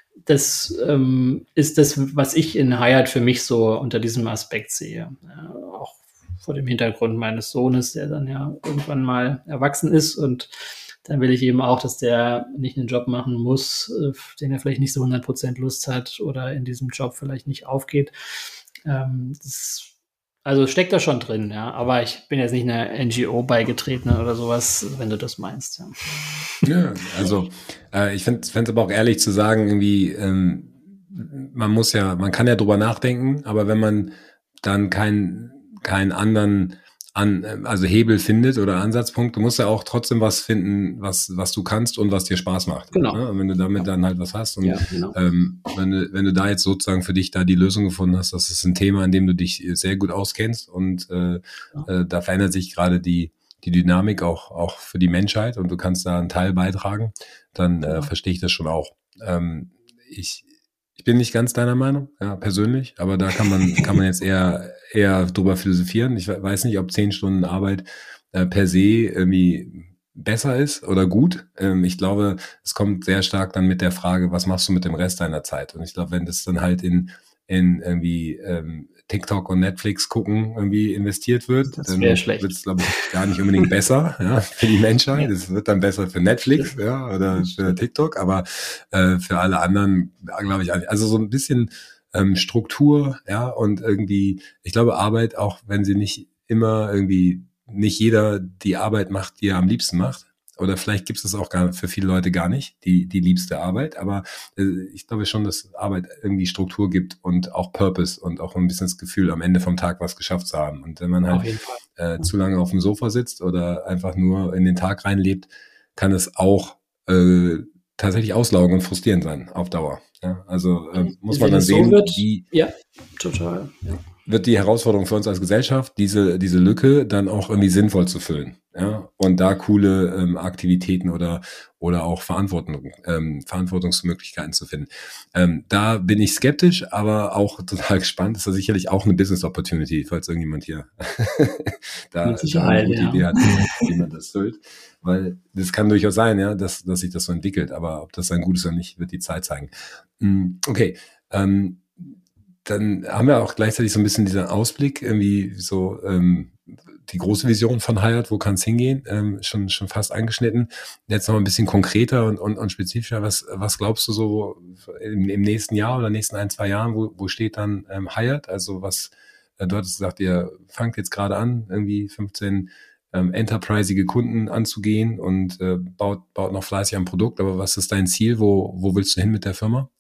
Das ähm, ist das, was ich in Hired für mich so unter diesem Aspekt sehe. Ja, auch vor dem Hintergrund meines Sohnes, der dann ja irgendwann mal erwachsen ist. Und dann will ich eben auch, dass der nicht einen Job machen muss, äh, den er vielleicht nicht so hundert Prozent Lust hat oder in diesem Job vielleicht nicht aufgeht. Ähm, das Also steckt da schon drin, ja. Aber ich bin jetzt nicht einer N G O beigetreten oder sowas, wenn du das meinst, ja. Ja, also äh, ich finde es aber auch ehrlich zu sagen, irgendwie, ähm, man muss ja, man kann ja drüber nachdenken, aber wenn man dann keinen keinen anderen an, also Hebel findet oder Ansatzpunkt, du musst ja auch trotzdem was finden, was was du kannst und was dir Spaß macht. Genau. Ne? Und wenn du damit dann halt was hast und ja, genau. ähm, wenn du wenn du da jetzt sozusagen für dich da die Lösung gefunden hast, das ist ein Thema, in dem du dich sehr gut auskennst und äh, ja. äh, da verändert sich gerade die die Dynamik auch auch für die Menschheit und du kannst da einen Teil beitragen, dann äh, ja. verstehe ich das schon auch. Ähm, ich ich bin nicht ganz deiner Meinung, ja, persönlich, aber da kann man kann man jetzt eher eher drüber philosophieren. Ich weiß nicht, ob zehn Stunden Arbeit äh, per se irgendwie besser ist oder gut. Ähm, ich glaube, es kommt sehr stark dann mit der Frage, was machst du mit dem Rest deiner Zeit? Und ich glaube, wenn das dann halt in in irgendwie ähm, TikTok und Netflix gucken irgendwie investiert wird, dann wird es, glaube ich, gar nicht unbedingt besser, ja, für die Menschheit. Es ja. wird dann besser für Netflix, ja, oder für TikTok, aber äh, für alle anderen, glaube ich, also so ein bisschen ähm, Struktur, ja, und irgendwie, ich glaube, Arbeit, auch wenn sie nicht immer irgendwie, nicht jeder die Arbeit macht, die er am liebsten macht, oder vielleicht gibt es das auch gar für viele Leute gar nicht, die die liebste Arbeit, aber äh, ich glaube schon, dass Arbeit irgendwie Struktur gibt und auch Purpose und auch ein bisschen das Gefühl, am Ende vom Tag was geschafft zu haben. Und wenn man halt äh, zu lange auf dem Sofa sitzt oder einfach nur in den Tag reinlebt, kann es auch äh, tatsächlich auslaugen und frustrierend sein auf Dauer. Ja? Also äh, muss man dann sehen, so wird, wie ja, total. Ja. wird die Herausforderung für uns als Gesellschaft, diese diese Lücke dann auch irgendwie sinnvoll zu füllen, ja, und da coole ähm, Aktivitäten oder oder auch Verantwortung ähm, Verantwortungsmöglichkeiten zu finden. Ähm, da bin ich skeptisch, aber auch total gespannt. Das ist ja sicherlich auch eine Business Opportunity, falls irgendjemand hier da, da eine gute ja. Idee hat, wie man das füllt, weil das kann durchaus sein, ja, dass dass sich das so entwickelt, aber ob das ein gutes oder nicht, wird die Zeit zeigen. Okay. Ähm, Dann haben wir auch gleichzeitig so ein bisschen diesen Ausblick, irgendwie so ähm, die große Vision von Hired, wo kann es hingehen, ähm, schon schon fast angeschnitten. Jetzt noch ein bisschen konkreter und, und, und spezifischer. Was was glaubst du so im, im nächsten Jahr oder nächsten ein, zwei Jahren, wo, wo steht dann ähm, Hired? Also was, äh, du hattest gesagt, ihr fangt jetzt gerade an, irgendwie fünfzehn ähm, enterprisige Kunden anzugehen und äh, baut, baut noch fleißig am Produkt. Aber was ist dein Ziel? Wo, wo willst du hin mit der Firma?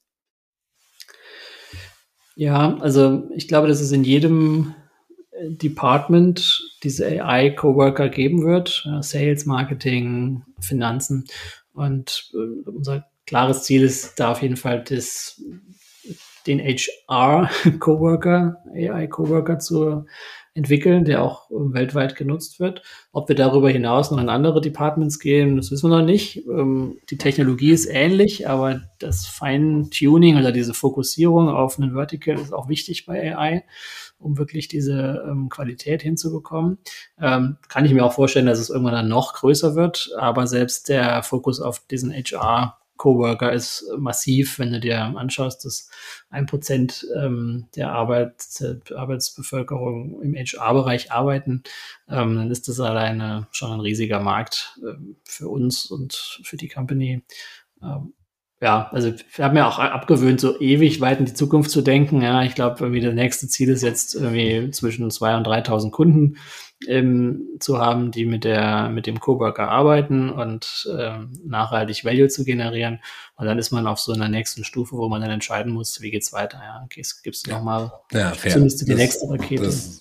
Ja, also ich glaube, dass es in jedem Department diese A I-Coworker geben wird. Sales, Marketing, Finanzen. Und äh, unser klares Ziel ist da auf jeden Fall, das, den H R-Coworker, A I-Coworker zu entwickeln, der auch weltweit genutzt wird. Ob wir darüber hinaus noch in andere Departments gehen, das wissen wir noch nicht. Die Technologie ist ähnlich, aber das Feintuning oder diese Fokussierung auf einen Vertical ist auch wichtig bei A I, um wirklich diese ähm, Qualität hinzubekommen. Ähm, kann ich mir auch vorstellen, dass es irgendwann dann noch größer wird, aber selbst der Fokus auf diesen H R-Coworker ist massiv, wenn du dir anschaust, dass ein Prozent ähm, der Arbeit, der Arbeitsbevölkerung im H R-Bereich arbeiten, ähm, dann ist das alleine schon ein riesiger Markt ähm, für uns und für die Company. Ähm, Ja, also wir haben ja auch abgewöhnt, so ewig weit in die Zukunft zu denken. Ja, ich glaube, irgendwie das nächste Ziel ist jetzt irgendwie zwischen zweitausend und dreitausend Kunden ähm, zu haben, die mit der mit dem Coworker arbeiten und ähm, nachhaltig Value zu generieren. Und dann ist man auf so einer nächsten Stufe, wo man dann entscheiden muss, wie geht's weiter. Ja, okay, gibst du nochmal, ja, zündest du die das, nächste Rakete. Das,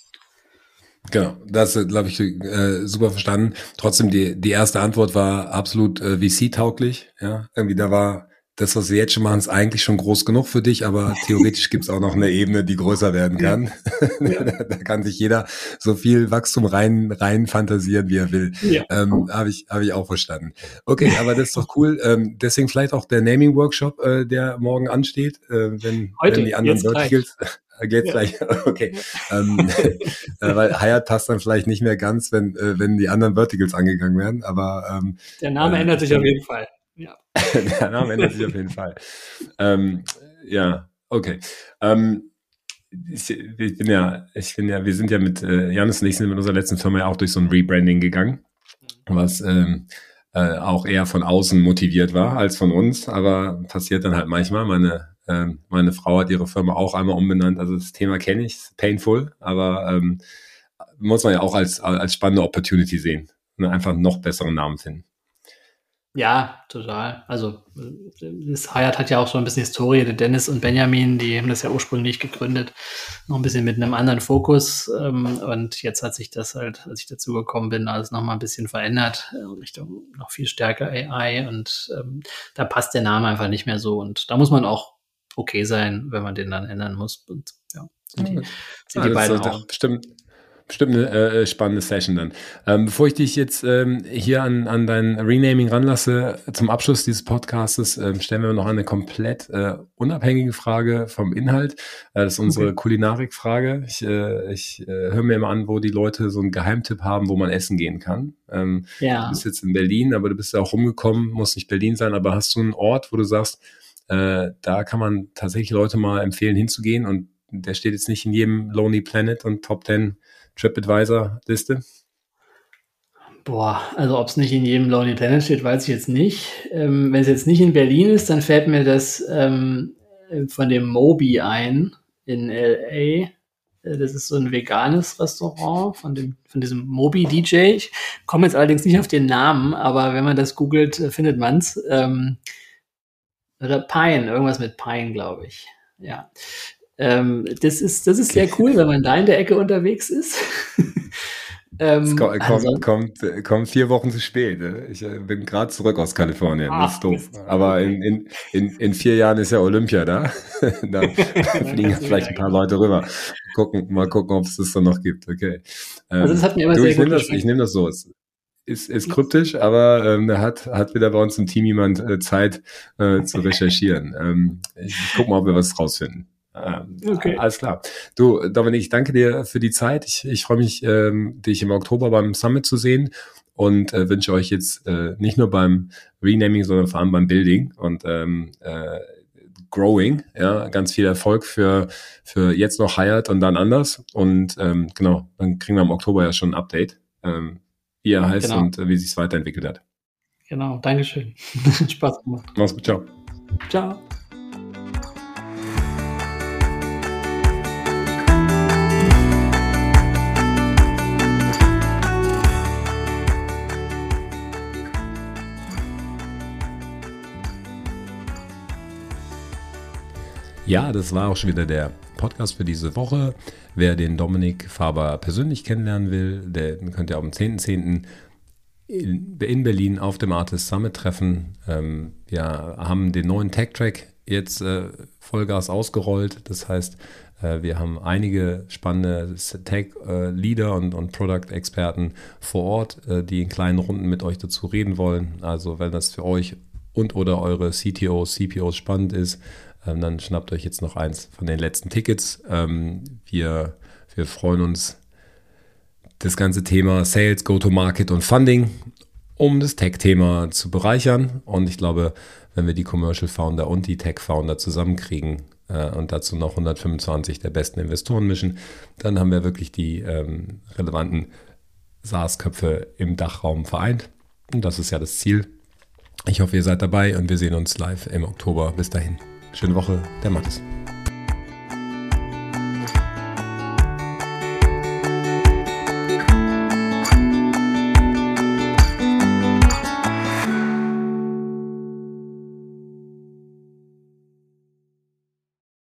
Genau, das glaube ich äh, super verstanden. Trotzdem, die die erste Antwort war absolut äh, V C-tauglich. Ja, irgendwie da war das, was wir jetzt schon machen, ist eigentlich schon groß genug für dich, aber theoretisch gibt's auch noch eine Ebene, die größer werden kann. Ja. da, da kann sich jeder so viel Wachstum rein rein fantasieren, wie er will. Ja. Ähm, habe ich habe ich auch verstanden. Okay, aber das ist doch cool. Ähm, deswegen vielleicht auch der Naming-Workshop, äh, der morgen ansteht, äh, wenn, Heute, wenn die anderen Verticals... Geht's ja. gleich, okay. ähm, äh, weil Hired passt dann vielleicht nicht mehr ganz, wenn äh, wenn die anderen Verticals angegangen werden, aber ähm, der Name äh, ändert sich auf jeden Fall. Ja. Der Name ändert sich auf jeden Fall. Ähm, ja, okay. Ähm, ich, ich bin ja, ich bin ja, wir sind ja mit äh, Janis und ich sind mit unserer letzten Firma ja auch durch so ein Rebranding gegangen, was ähm, äh, auch eher von außen motiviert war als von uns, aber passiert dann halt manchmal. Meine ähm, meine Frau hat ihre Firma auch einmal umbenannt, also das Thema kenne ich, painful, aber ähm, muss man ja auch als als spannende Opportunity sehen, ne? Einfach einen noch besseren Namen finden. Ja, total. Also das Hired hat ja auch schon ein bisschen Historie. Der Dennis und Benjamin, die haben das ja ursprünglich gegründet, noch ein bisschen mit einem anderen Fokus. Und jetzt hat sich das halt, als ich dazu gekommen bin, alles noch mal ein bisschen verändert, in Richtung noch viel stärker A I. Und ähm, da passt der Name einfach nicht mehr so. Und da muss man auch okay sein, wenn man den dann ändern muss. Und ja, sind die, sind ja, die beiden das, auch. Bestimmt. Bestimmt eine äh, spannende Session dann. Ähm, bevor ich dich jetzt ähm, hier an, an dein Renaming ranlasse, zum Abschluss dieses Podcastes, ähm, stellen wir noch eine komplett äh, unabhängige Frage vom Inhalt. Äh, das ist unsere okay. Kulinarik-Frage. Ich, äh, ich äh, höre mir immer an, wo die Leute so einen Geheimtipp haben, wo man essen gehen kann. Ähm, ja. Du bist jetzt in Berlin, aber du bist ja auch rumgekommen, muss nicht Berlin sein, aber hast du einen Ort, wo du sagst, äh, da kann man tatsächlich Leute mal empfehlen, hinzugehen und der steht jetzt nicht in jedem Lonely Planet und Top Ten TripAdvisor-Liste? Boah, also ob es nicht in jedem Lonely Planet steht, weiß ich jetzt nicht. Ähm, wenn es jetzt nicht in Berlin ist, dann fällt mir das ähm, von dem Moby ein in L A. Das ist so ein veganes Restaurant von dem von diesem Moby D J. Ich komme jetzt allerdings nicht auf den Namen, aber wenn man das googelt, findet man es. Ähm, oder Pine, irgendwas mit Pine, glaube ich. Ja. Ähm, das ist, das ist sehr cool, wenn man da in der Ecke unterwegs ist. ähm, kommt, also, kommt, kommt vier Wochen zu spät. Ne? Ich äh, bin gerade zurück aus Kalifornien. Ach, das ist doof. Aber in, in, in, in vier Jahren ist ja Olympia da. Da fliegen jetzt vielleicht ein paar Leute rüber. Gucken, mal gucken, ob es das dann noch gibt. Okay. Ähm, also das hat mir immer du, sehr ich gut nehme das, ich nehme das so. Es ist, ist kryptisch, aber ähm, da hat, hat wieder bei uns im Team jemand äh, Zeit äh, zu recherchieren. Ähm, ich, ich guck mal, ob wir was rausfinden. Ähm, okay. Alles klar. Du, Dominik, ich danke dir für die Zeit. Ich, ich freue mich, ähm, dich im Oktober beim Summit zu sehen und äh, wünsche euch jetzt äh, nicht nur beim Renaming, sondern vor allem beim Building und ähm, äh, Growing, ja, ganz viel Erfolg für für jetzt noch Hired und dann anders. Und ähm, genau, dann kriegen wir im Oktober ja schon ein Update, ähm, wie er heißt genau. und äh, wie sich es weiterentwickelt hat. Genau, Dankeschön. Spaß gemacht. Mach's gut, ciao. Ciao. Ja, das war auch schon wieder der Podcast für diese Woche. Wer den Dominik Faber persönlich kennenlernen will, den könnt ihr am zehnten zehnten in Berlin auf dem Artist Summit treffen. Wir haben den neuen Tech-Track jetzt Vollgas ausgerollt. Das heißt, Wir haben einige spannende Tech-Leader und, und Product-Experten vor Ort, die in kleinen Runden mit euch dazu reden wollen. Also wenn das für euch und oder eure C T Os, C P Os spannend ist, dann schnappt euch jetzt noch eins von den letzten Tickets. Wir, wir freuen uns, das ganze Thema Sales, Go-to-Market und Funding, um das Tech-Thema zu bereichern. Und ich glaube, wenn wir die Commercial Founder und die Tech-Founder zusammenkriegen äh, und dazu noch hundertfünfundzwanzig der besten Investoren mischen, dann haben wir wirklich die ähm, relevanten SaaS-Köpfe im Dachraum vereint. Und das ist ja das Ziel. Ich hoffe, ihr seid dabei und wir sehen uns live im Oktober. Bis dahin. Schöne Woche, der Max.